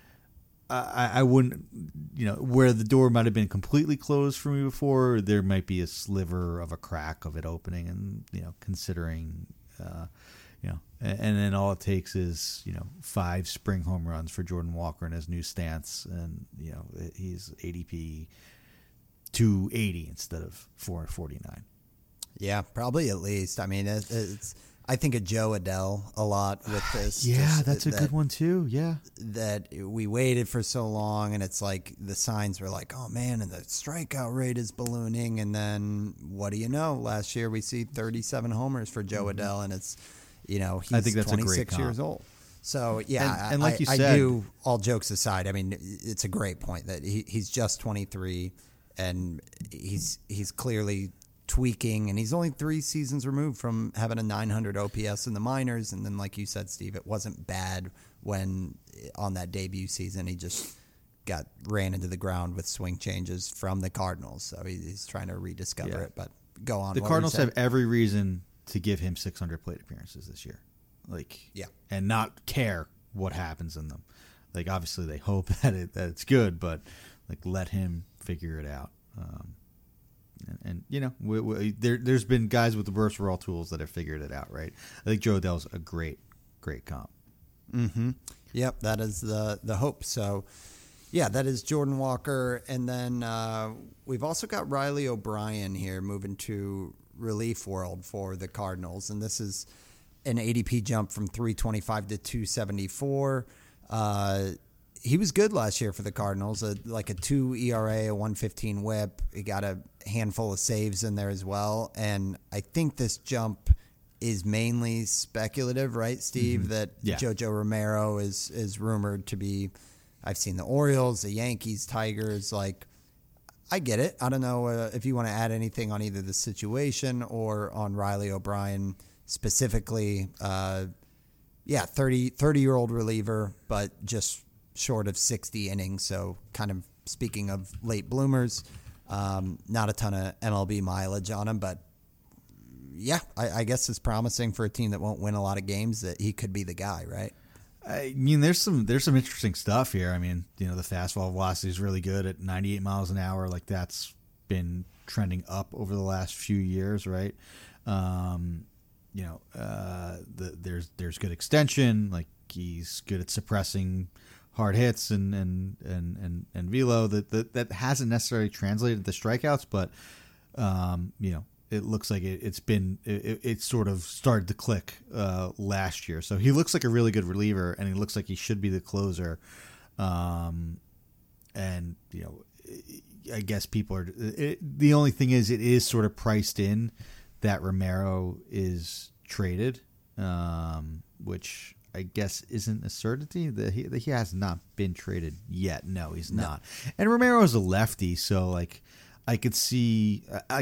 I, I wouldn't, you know, where the door might have been completely closed for me before, there might be a sliver of a crack of it opening, and you know, considering, uh, you know, and, and then all it takes is you know five spring home runs for Jordan Walker in his new stance, and you know he's A D P two eighty instead of four forty-nine. Yeah, probably at least. I mean, it, it's. I think of Joe Adele a lot with this. Yeah, just that's a that, good one too. Yeah, that we waited for so long, and it's like the signs were like, oh man, and the strikeout rate is ballooning, and then what do you know? Last year we see thirty-seven homers for Joe mm-hmm. Adele, and it's, you know, he's I think that's twenty-six a great years old. So yeah, and, and like I, you I said, do. All jokes aside, I mean, it's a great point that he, he's just twenty-three, and he's he's clearly tweaking, and he's only three seasons removed from having a nine hundred O P S in the minors. And then, like you said, Steve, it wasn't bad when on that debut season he just got ran into the ground with swing changes from the Cardinals. So he's trying to rediscover yeah. it. But go on. The Cardinals have every reason to give him six hundred plate appearances this year, like yeah, and not care what happens in them. Like obviously they hope that it that it's good, but like let him figure it out. Um, And, and you know, we, we, there, there's been guys with the burst raw tools that have figured it out, right? I think Joe Adele's a great, great comp. Mm-hmm. Yep, that is the the hope. So, yeah, that is Jordan Walker, and then uh, we've also got Riley O'Brien here moving to relief world for the Cardinals, and this is an A D P jump from three twenty-five to two seventy-four. Uh, He was good last year for the Cardinals, a, like a two E R A, a one fifteen whip. He got a handful of saves in there as well. And I think this jump is mainly speculative, right, Steve? Mm-hmm. That yeah. Jojo Romero is is rumored to be. I've seen the Orioles, the Yankees, Tigers. Like, I get it. I don't know uh, if you want to add anything on either the situation or on Riley O'Brien specifically. Uh, yeah, thirty, thirty-year-old reliever, but just short of sixty innings, so kind of speaking of late bloomers, um, not a ton of M L B mileage on him, but yeah, I, I guess it's promising for a team that won't win a lot of games that he could be the guy, right? I mean, there's some there's some interesting stuff here. I mean, you know, the fastball velocity is really good at ninety-eight miles an hour. Like that's been trending up over the last few years, right? Um, you know, uh, the, there's there's good extension. Like he's good at suppressing hard hits and and and and, and velo that, that that hasn't necessarily translated to strikeouts, but um, you know, it looks like it, it's been it, it sort of started to click uh, last year. So he looks like a really good reliever, and he looks like he should be the closer. Um, and you know, I guess people are it, the only thing is it is sort of priced in that Romero is traded, um, which I guess isn't a certainty that he, that he has not been traded yet. No, he's no. not. And Romero is a lefty, so like I could see. I,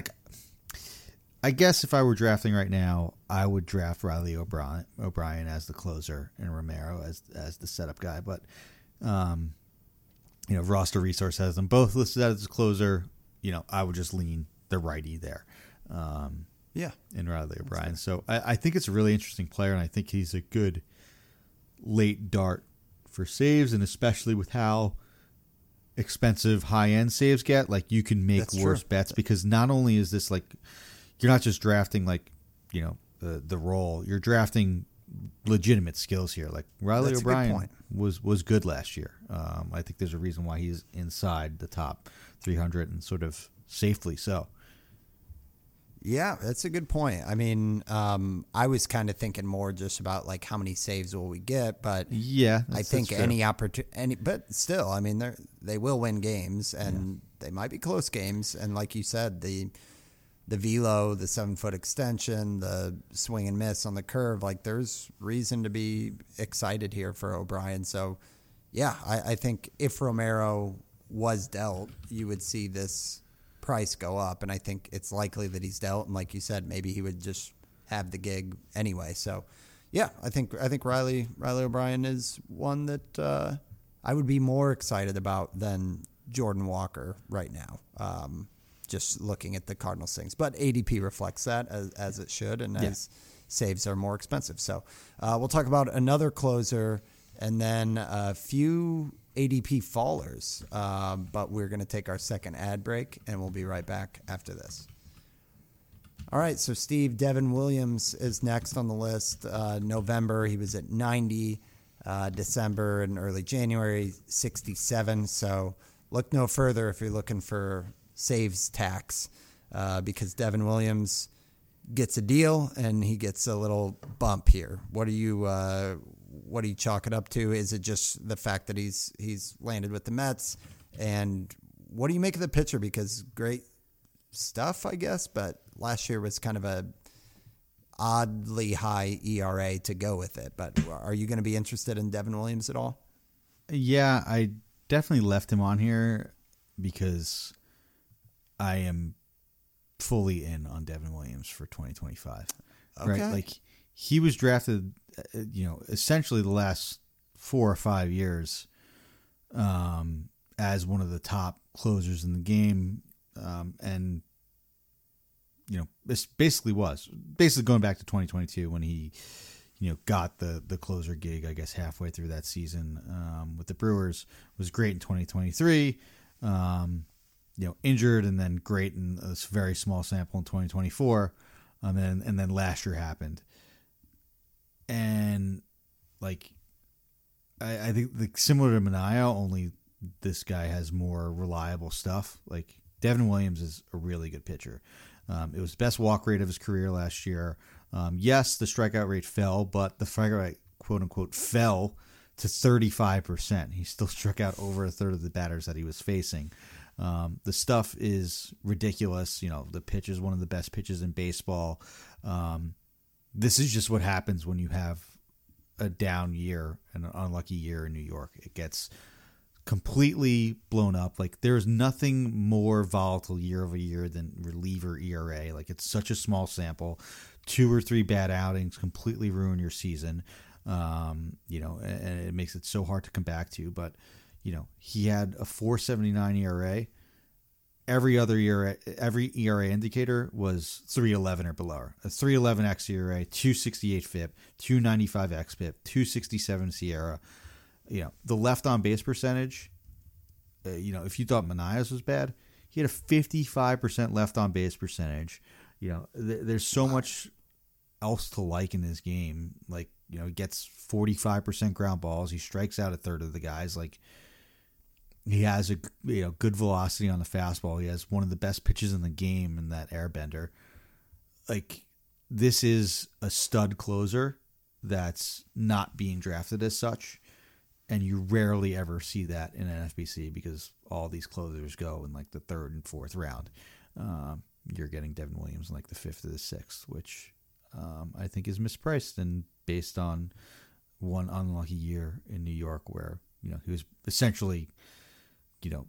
I guess if I were drafting right now, I would draft Riley O'Brien, O'Brien as the closer and Romero as as the setup guy. But um, you know, Roster Resource has them both listed as a closer. You know, I would just lean the righty there. Um, yeah, in Riley O'Brien. So I, I think it's a really interesting player, and I think he's a good late dart for saves, and especially with how expensive high-end saves get, like you can make That's worse true. bets, because not only is this like you're not just drafting like you know the the role, you're drafting legitimate skills here. Like Riley That's a good O'Brien point. was was good last year. Um, I think there's a reason why he's inside the top three hundred and sort of safely so. Yeah, that's a good point. I mean, um, I was kind of thinking more just about like how many saves will we get, but Yeah, I that's, think that's any opportunity, any, but still, I mean, they they will win games, and yeah. they might be close games. And like you said, the the velo, the seven foot extension, the swing and miss on the curve, like there's reason to be excited here for O'Brien. So, yeah, I, I think if Romero was dealt, you would see this price go up, and I think it's likely that he's dealt, and like you said, maybe he would just have the gig anyway. So yeah, I think I think Riley Riley O'Brien is one that uh, I would be more excited about than Jordan Walker right now. Um, just looking at the Cardinals things, but A D P reflects that as, as it should, and yeah. as saves are more expensive. So uh, we'll talk about another closer and then a few A D P fallers, um, but we're going to take our second ad break, and we'll be right back after this. All right, so Steve, Devin Williams is next on the list. Uh, November, he was at ninety. Uh, December and early January, sixty-seven. So look no further if you're looking for saves tax, uh, because Devin Williams gets a deal, and he gets a little bump here. What do you... Uh, What do you chalk it up to? Is it just the fact that he's he's landed with the Mets? And what do you make of the pitcher? Because great stuff, I guess, but last year was kind of a oddly high E R A to go with it. But are you going to be interested in Devin Williams at all? Yeah, I definitely left him on here because I am fully in on Devin Williams for twenty twenty-five. Okay. Right? Like, he was drafted, you know, essentially the last four or five years um, as one of the top closers in the game. Um, and, you know, this basically was. Basically going back to twenty twenty-two when he, you know, got the, the closer gig, I guess, halfway through that season um, with the Brewers. Was great in twenty twenty-three. Um, you know, injured and then great in a very small sample in twenty twenty-four. Um, and, and then last year happened. And like, I, I think like similar to Manaea, only this guy has more reliable stuff. Like Devin Williams is a really good pitcher. Um, it was the best walk rate of his career last year. Um, yes, the strikeout rate fell, but the strikeout rate, quote unquote, fell to thirty-five percent. He still struck out over a third of the batters that he was facing. Um, the stuff is ridiculous. You know, the pitch is one of the best pitches in baseball. Um, This is just what happens when you have a down year, an unlucky year in New York. It gets completely blown up. Like, there's nothing more volatile year over year than reliever E R A. Like, it's such a small sample. Two or three bad outings completely ruin your season. Um, you know, and it makes it so hard to come back to. But, you know, he had a four seventy-nine E R A. Every other year, every E R A indicator was three eleven or below. A three eleven X E R A, two sixty-eight F I P, two ninety-five X P I P, two sixty-seven Sierra. You know, the left on base percentage, uh, you know, if you thought Manaea's was bad, he had a fifty-five percent left on base percentage. You know, th- there's so much else to like in this game. Like, you know, he gets forty-five percent ground balls. He strikes out a third of the guys. Like, he has a you know good velocity on the fastball. He has one of the best pitches in the game in that airbender. Like, this is a stud closer that's not being drafted as such, and you rarely ever see that in N F B C because all these closers go in like the third and fourth round. Um, you're getting Devin Williams in like the fifth or the sixth, which um, I think is mispriced and based on one unlucky year in New York where you know he was essentially you know,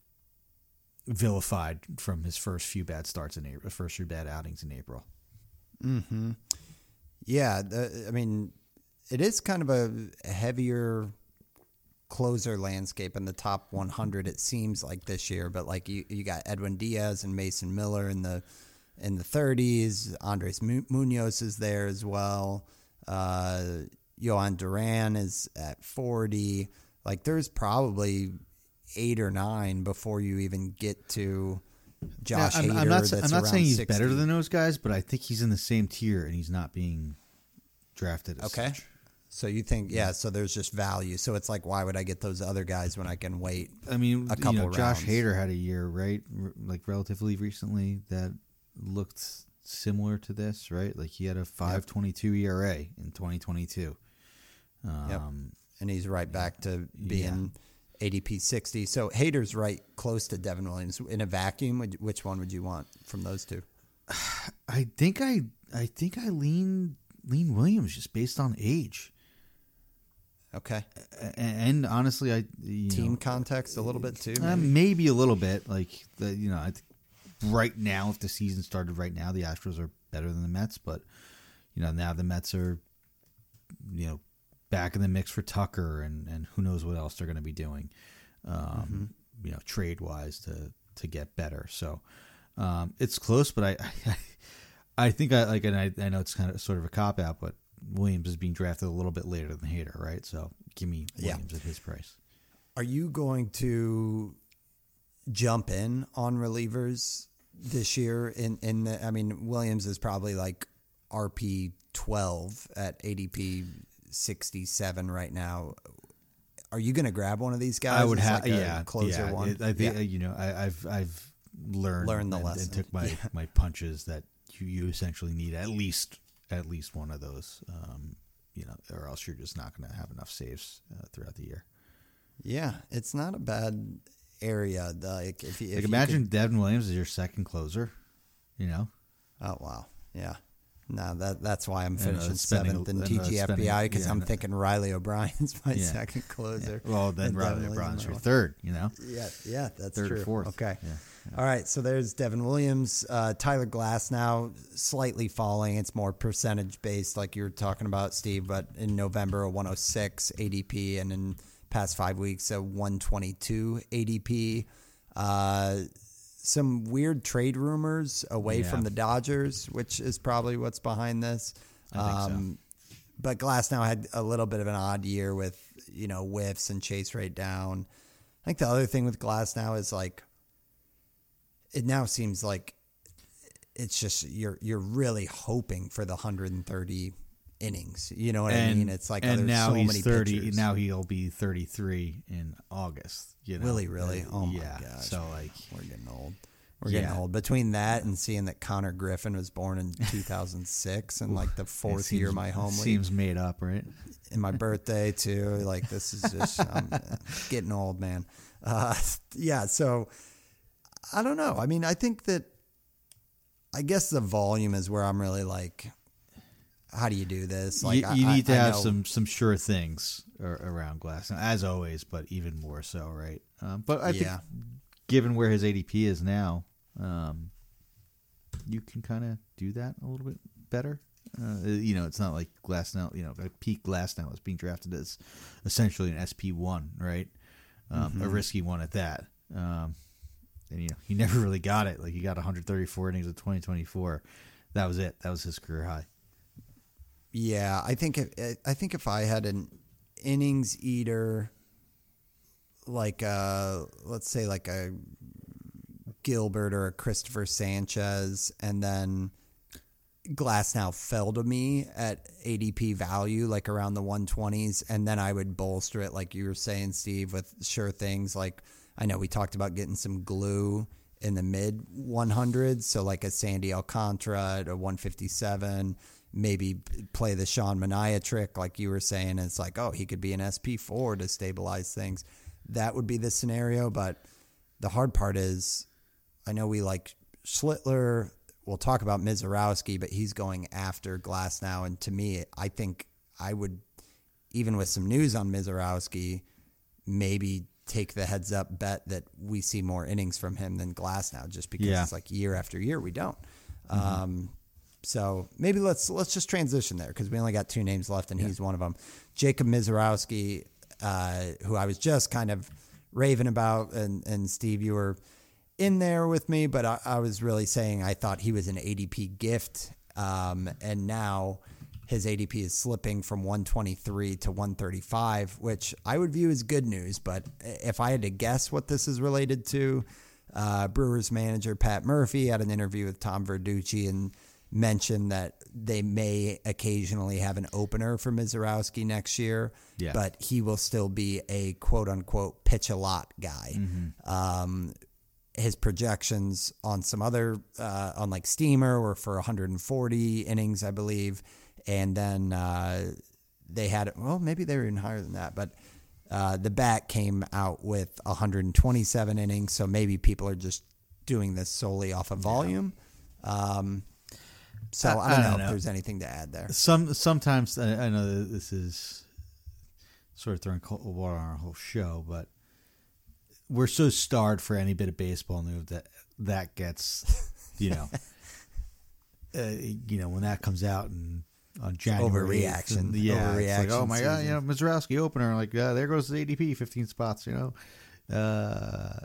vilified from his first few bad starts in April, first few bad outings in April. Mm-hmm. Yeah, the, I mean, it is kind of a heavier closer landscape in the top one hundred. It seems like this year, but like you, you got Edwin Diaz and Mason Miller in the in the thirties. Andres Munoz is there as well. Uh, Johan Duran is at forty. Like, there's probably eight or nine before you even get to Josh yeah, I'm, Hader. I'm not, that's I'm not saying he's sixty. better than those guys, but I think he's in the same tier and he's not being drafted as okay. such. So you think, yeah, so there's just value. So it's like, why would I get those other guys when I can wait I mean, a couple you know, Josh rounds? Hader had a year, right, R- like relatively recently that looked similar to this, right? Like he had a five twenty-two E R A in twenty twenty-two. Um, yep. And he's right back to being yeah. A D P sixty. So Hader's right close to Devin Williams. In a vacuum, which one would you want from those two? I think I I think I lean lean Williams just based on age. Okay. And, and honestly, I you team know, context a little bit too. Maybe, uh, maybe a little bit. Like the you know, I think right now, if the season started right now, the Astros are better than the Mets. But you know, now the Mets are you know back in the mix for Tucker, and, and who knows what else they're going to be doing, um, mm-hmm. you know, trade wise to to get better. So um, it's close, but I, I I think I like, and I I know it's kind of sort of a cop out, but Williams is being drafted a little bit later than Hader, right? So give me Williams yeah. at his price. Are you going to jump in on relievers this year? In in the, I mean, Williams is probably like R P twelve at A D P sixty-seven right now. Are you going to grab one of these guys? I would have, like yeah, closer yeah. one. It, I think yeah. you know, I, I've I've learned learned the and, lesson and took my yeah. my punches that you, you essentially need at least at least one of those, um, you know, or else you're just not going to have enough saves uh, throughout the year. Yeah, it's not a bad area. Like if you if like you imagine could, Devin Williams is your second closer, you know. Oh wow, yeah. No, that that's why I'm And, uh, finishing spending- seventh in and, uh, T G F B I because spending- I'm yeah, thinking Riley O'Brien's my Yeah. second closer. Yeah. Well, then and Riley Devin O'Brien's Williams your my- third, you know. Yeah, yeah, that's Third or true. fourth. Okay. Yeah. Yeah. All right, so there's Devin Williams, uh, Tyler Glass now slightly falling. It's more percentage based, like you were talking about, Steve. But in November, a one oh six A D P, and in past five weeks, a one twenty-two A D P. Uh, some weird trade rumors away Yeah. from the Dodgers, which is probably what's behind this. I think Um, but Glass now had a little bit of an odd year with, you know, whiffs and chase rate down. I think the other thing with Glass now is like, it now seems like it's just you're you're really hoping for the one hundred thirty innings. You know what and, I mean? It's like and oh, there's now so he's many thirty. pitchers. Now he'll be thirty-three in August. You know, Will he really? Oh my yeah. gosh! So like, we're getting old. We're getting Yeah. old. Between that and seeing that Connor Griffin was born in two thousand six and like the fourth seems, year of my home league. seems made up, right? And my birthday too. Like this is just I'm getting old, man. Uh, yeah. So I don't know. I mean, I think that I guess the volume is where I'm really like, how do you do this? Like you, I- you need I- to I have know- some some sure things ar- around Glass, as always, but even more so, right? Um, but I Yeah. think, given where his A D P is now, um, you can kind of do that a little bit better. Uh, you know, it's not like Glass now. You know, like peak Glass now is being drafted as essentially an S P one, right? Um, Mm-hmm. A risky one at that. Um, and you know, he never really got it. Like he got one hundred thirty-four innings in twenty twenty-four. That was it. That was his career high. Yeah, I think if I think if I had an innings eater, like a, let's say like a Gilbert or a Christopher Sanchez, and then Glass now fell to me at A D P value, like around the one twenties, and then I would bolster it, like you were saying, Steve, with sure things. Like I know we talked about getting some glue in the mid one hundreds, so like a Sandy Alcantara at a one fifty-seven, maybe play the Sean Manaea trick, like you were saying. It's like, oh, he could be an S P four to stabilize things. That would be the scenario, but the hard part is, I know we like Schlittler. We'll talk about Mizorowski, but he's going after Glass now. And to me, I think I would, even with some news on Mizorowski, maybe take the heads up bet that we see more innings from him than Glass now, just because Yeah. it's like year after year we don't. Mm-hmm. Um, so maybe let's let's just transition there because we only got two names left, and yeah. he's one of them. Jacob Mizorowski, uh, who I was just kind of raving about, and, and Steve, you were in there with me, but I, I was really saying I thought he was an A D P gift, um, and now his A D P is slipping from one twenty-three to one thirty-five, which I would view as good news. But if I had to guess what this is related to, uh, Brewers manager Pat Murphy had an interview with Tom Verducci and mentioned that they may occasionally have an opener for Mizorowski next year, Yeah. but he will still be a quote-unquote pitch-a-lot guy. Mm-hmm. Um his projections on some other, uh, on like Steamer were for one hundred forty innings, I believe. And then uh, they had, well, maybe they were even higher than that. But uh, the bat came out with one hundred twenty-seven innings. So maybe people are just doing this solely off of volume. Yeah. Um, so I, I, don't I don't know, know if there's anything to add there. Some Sometimes, I, I know that this is sort of throwing cold water on our whole show, but we're so starved for any bit of baseball news that that gets, you know, uh, you know, when that comes out and on January overreaction, and, yeah, overreaction it's like, oh my season. god, you know, Mizrowski opener, like uh, there goes the A D P, fifteen spots, you know, uh,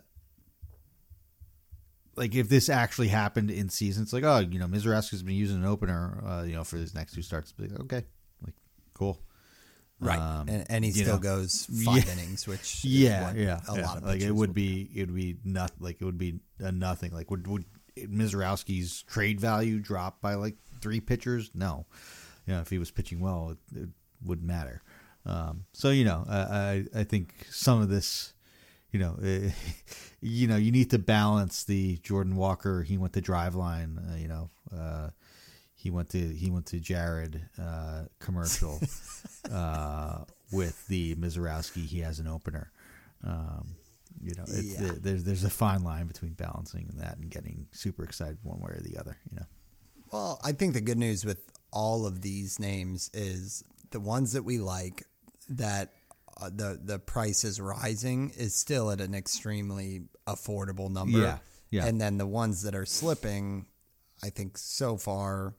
like if this actually happened in season, it's like, oh, you know, Mizrowski's been using an opener, uh, you know, for his next two starts, like, okay, like cool. Right, um, and, and he still know, goes five yeah, innings, which yeah, is what yeah, a yeah. lot of like it pitchers would will be, it would be not like it would be a nothing. Like would would Mizrowski's trade value drop by like three pitchers? No, you know, if he was pitching well, it, it wouldn't matter. Um, so you know, I I think some of this, you know, uh, you know, you need to balance the Jordan Walker. He went to Driveline, uh, you know. Uh, He went to he went to Jared uh, commercial uh, with the Mizrowski. He has an opener. Um, you know, it's, Yeah. it, there's there's a fine line between balancing that and getting super excited one way or the other. You know. Well, I think the good news with all of these names is the ones that we like, that uh, the the price is rising, is still at an extremely affordable number. Yeah, yeah. And then the ones that are slipping, I think so far,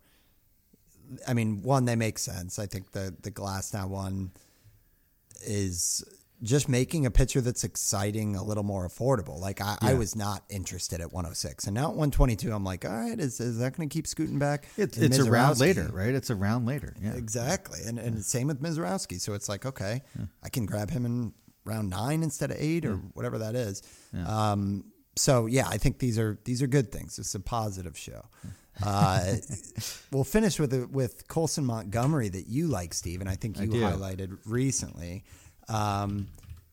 I mean, one, they make sense. I think the the Glasnow one is just making a pitcher that's exciting a little more affordable. Like I, Yeah. I was not interested at one oh six, and now at one twenty-two, I'm like, all right, is is that going to keep scooting back? It's And it's a round Mizrowski- later, right? It's a round later. Yeah. Exactly, and and same with Mizrowski. So it's like, okay, I can grab him in round nine instead of eight or whatever that is. Um, so yeah, I think these are these are good things. It's a positive show. Uh, we'll finish with a, with Colson Montgomery that you like, Steve, and I think I you do. highlighted recently. Um,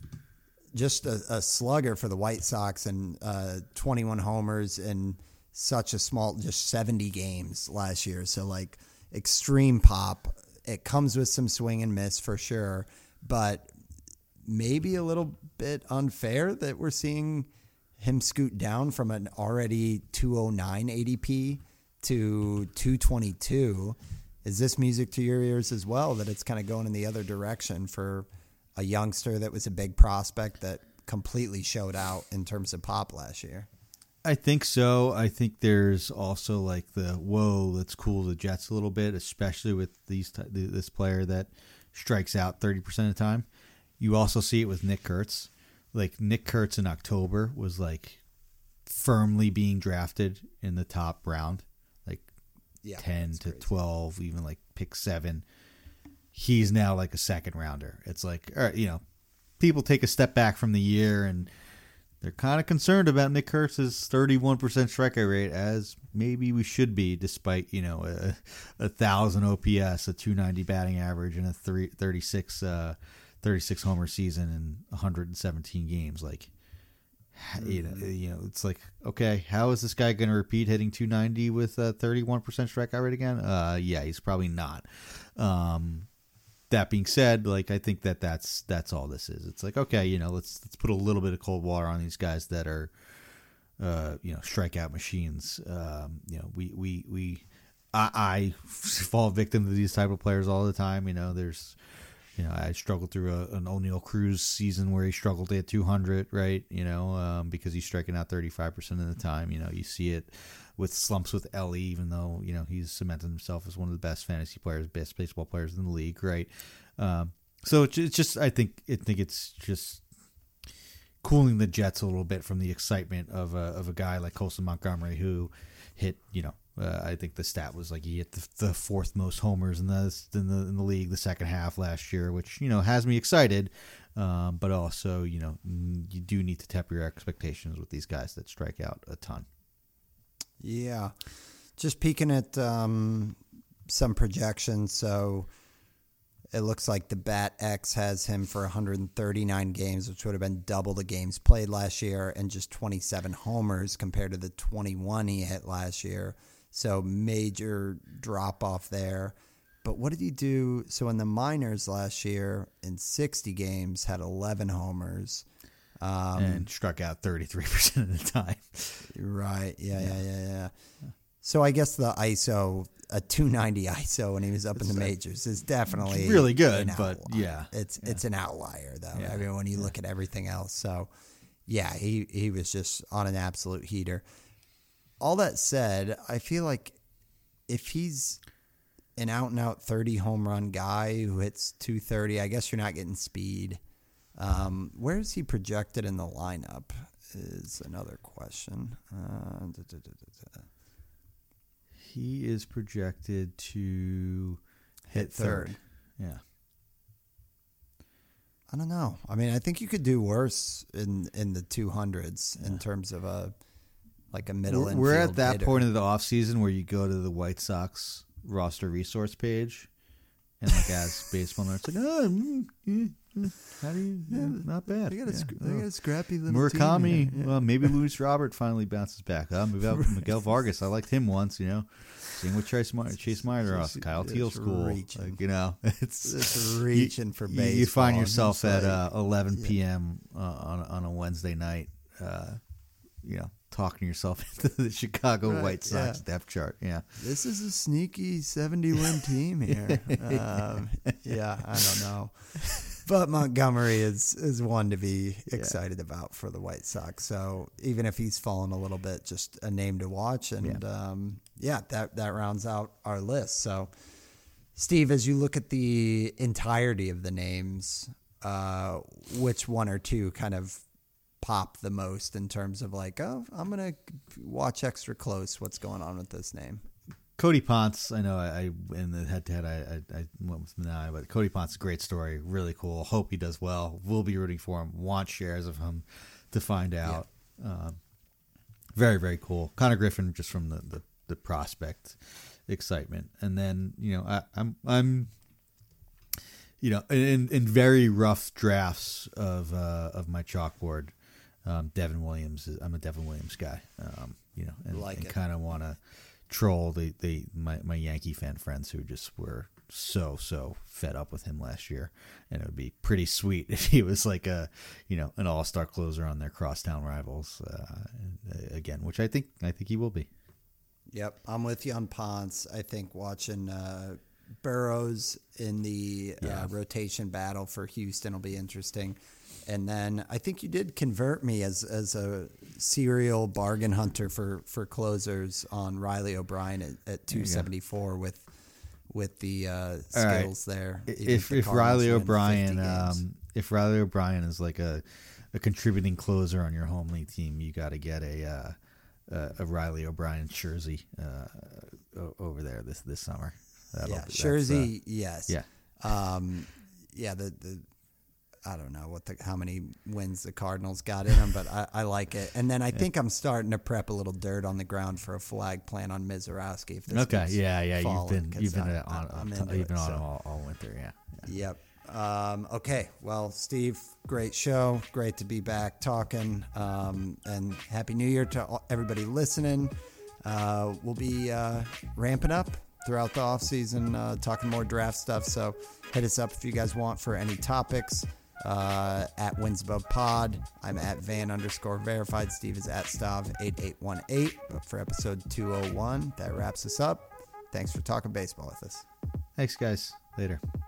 just a, a slugger for the White Sox, and uh, twenty-one homers in such a small, just seventy games last year. So like extreme pop. It comes with some swing and miss for sure, but maybe a little bit unfair that we're seeing him scoot down from an already two oh nine A D P to two twenty-two. Is this music to your ears as well, that it's kind of going in the other direction for a youngster that was a big prospect that completely showed out in terms of pop last year? I think so. I think there's also like the whoa, let's cool the Jets a little bit, especially with these t- this player that strikes out thirty percent of the time. You also see it with Nick Kurtz. Like Nick Kurtz in October was like firmly being drafted in the top round, like Yeah, ten that's to crazy. twelve, even like pick seven. He's now like a second rounder. It's like, all right, you know, people take a step back from the year and they're kind of concerned about Nick Kurtz's thirty-one percent strikeout rate, as maybe we should be, despite, you know, a, a thousand O P S, a two ninety batting average, and a three, thirty-six, uh, thirty-six homer season in one hundred seventeen games. Like, you know, you know, it's like, okay, how is this guy going to repeat hitting two ninety with a thirty-one percent strikeout rate again? Uh, yeah, he's probably not. Um, that being said, like, I think that that's that's all this is. It's like, okay, you know, let's let's put a little bit of cold water on these guys that are, uh, you know, strikeout machines. Um, you know, we we we, I, I fall victim to these type of players all the time. You know, there's. You know, I struggled through a, an O'Neal Cruz season where he struggled to hit two hundred, right? You know, um, because he's striking out thirty-five percent of the time. You know, you see it with slumps with Ellie, even though, you know, he's cemented himself as one of the best fantasy players, best baseball players in the league, right? Um, so it's it's just, I think, I think it's just cooling the Jets a little bit from the excitement of a, of a guy like Colson Montgomery who hit, you know, Uh, I think the stat was like he hit the, the fourth most homers in the, in the in the league the second half last year, which, you know, has me excited. Um, but also, you know, you do need to temper your expectations with these guys that strike out a ton. Yeah. Just peeking at um, some projections. So It looks like the Bat X has him for one hundred thirty-nine games, which would have been double the games played last year, and just twenty-seven homers compared to the twenty-one he hit last year. So major drop off there. But what did he do? So in the minors last year, in sixty games, had eleven homers. Um, and struck out thirty-three percent of the time. Right. Yeah, yeah, yeah, yeah. So I guess the I S O, a two ninety I S O when he was up in the majors is definitely really good, an but outlier. yeah. It's yeah. it's an outlier, though. Yeah. I mean, when you yeah. look at everything else. So, yeah, he, he was just on an absolute heater. All that said, I feel like if he's an out-and-out thirty home run guy who hits two thirty, I guess you're not getting speed. Um, where is he projected in the lineup is another question. Uh, da, da, da, da, da. He is projected to hit, Hit third. third. Yeah. I don't know. I mean, I think you could do worse in, in the two hundreds Yeah. in terms of a like a middle We're, infield we're at that hitter. point of the offseason where you go to the White Sox roster resource page and like as baseball nerds like, oh, mm, mm, mm, how do you? Yeah, not bad. They got a, Yeah. sc- they got a scrappy little Murakami, team here. Yeah. well, maybe Luis Robert finally bounces back. Uh, Miguel, Right. Miguel Vargas, I liked him once, you know. Seeing what Chase, Mar- Chase Meyer off, Kyle It's Teal school. reaching. Like, you know, it's, It's reaching for you, baseball. you find and yourself it's at like- uh, eleven p.m. Uh, on, on a Wednesday night, uh, you know, talking yourself into the Chicago Right, White Sox yeah. depth chart. Yeah. This is a sneaky seventy-win team here. um, yeah, I don't know. But Montgomery is, is one to be excited about for the White Sox. So even if he's fallen a little bit, just a name to watch. And yeah, um, yeah that, that rounds out our list. So, Steve, as you look at the entirety of the names, uh, which one or two kind of pop the most in terms of like, oh, I'm going to watch extra close what's going on with this name? Cody Ponce, I know I, I in the head-to-head I, I, I went with Minai, but Cody Ponce, a great story, really cool. Hope he does well. We'll be rooting for him. Want shares of him to find out. Yeah. Um, very, very cool. Connor Griffin, just from the, the, the prospect excitement, and then you know I, I'm I'm you know in in very rough drafts of uh, of my chalkboard. Um, Devin Williams, is, I'm a Devin Williams guy. Um, you know, and, Like and it. kind of want to troll the, the my, my Yankee fan friends who just were so so fed up with him last year, and it would be pretty sweet if he was like a you know an all-star closer on their crosstown rivals uh, again, which I think I think he will be. Yep, I'm with you on Ponce. I think watching uh, Burrows in the Yeah. uh, rotation battle for Houston will be interesting. And then I think you did convert me as as a serial bargain hunter for, for closers on Riley O'Brien at, at two seventy-four with with the uh, skills right. there. even If the if Cardinals Riley win O'Brien fifty games. um, if Riley O'Brien is like a a contributing closer on your home league team, you got to get a uh, a, a Riley O'Brien jersey uh, o- over there this this summer. That'll yeah, be- that's, Jersey, uh, yes. yeah. Um, yeah, the, the I don't know what the how many wins the Cardinals got in them, but I, I like it. And then I think I'm starting to prep a little dirt on the ground for a flag plant on Mizorowski. If this Okay, keeps yeah, yeah, falling, you've been 'cause you've been I- uh, on I'm uh, into you've been it, on so. him all, all winter, yeah. yeah. Yep. Um, okay. Well, Steve, great show. Great to be back talking. Um, and Happy New Year to all- everybody listening. Uh, we'll be uh, ramping up throughout the offseason, uh, talking more draft stuff. So hit us up if you guys want for any topics. Uh, at Winsabove Pod. I'm at Van underscore verified. Steve is at Stav eight eight one eight. But for episode two oh one, that wraps us up. Thanks for talking baseball with us. Thanks, guys. Later.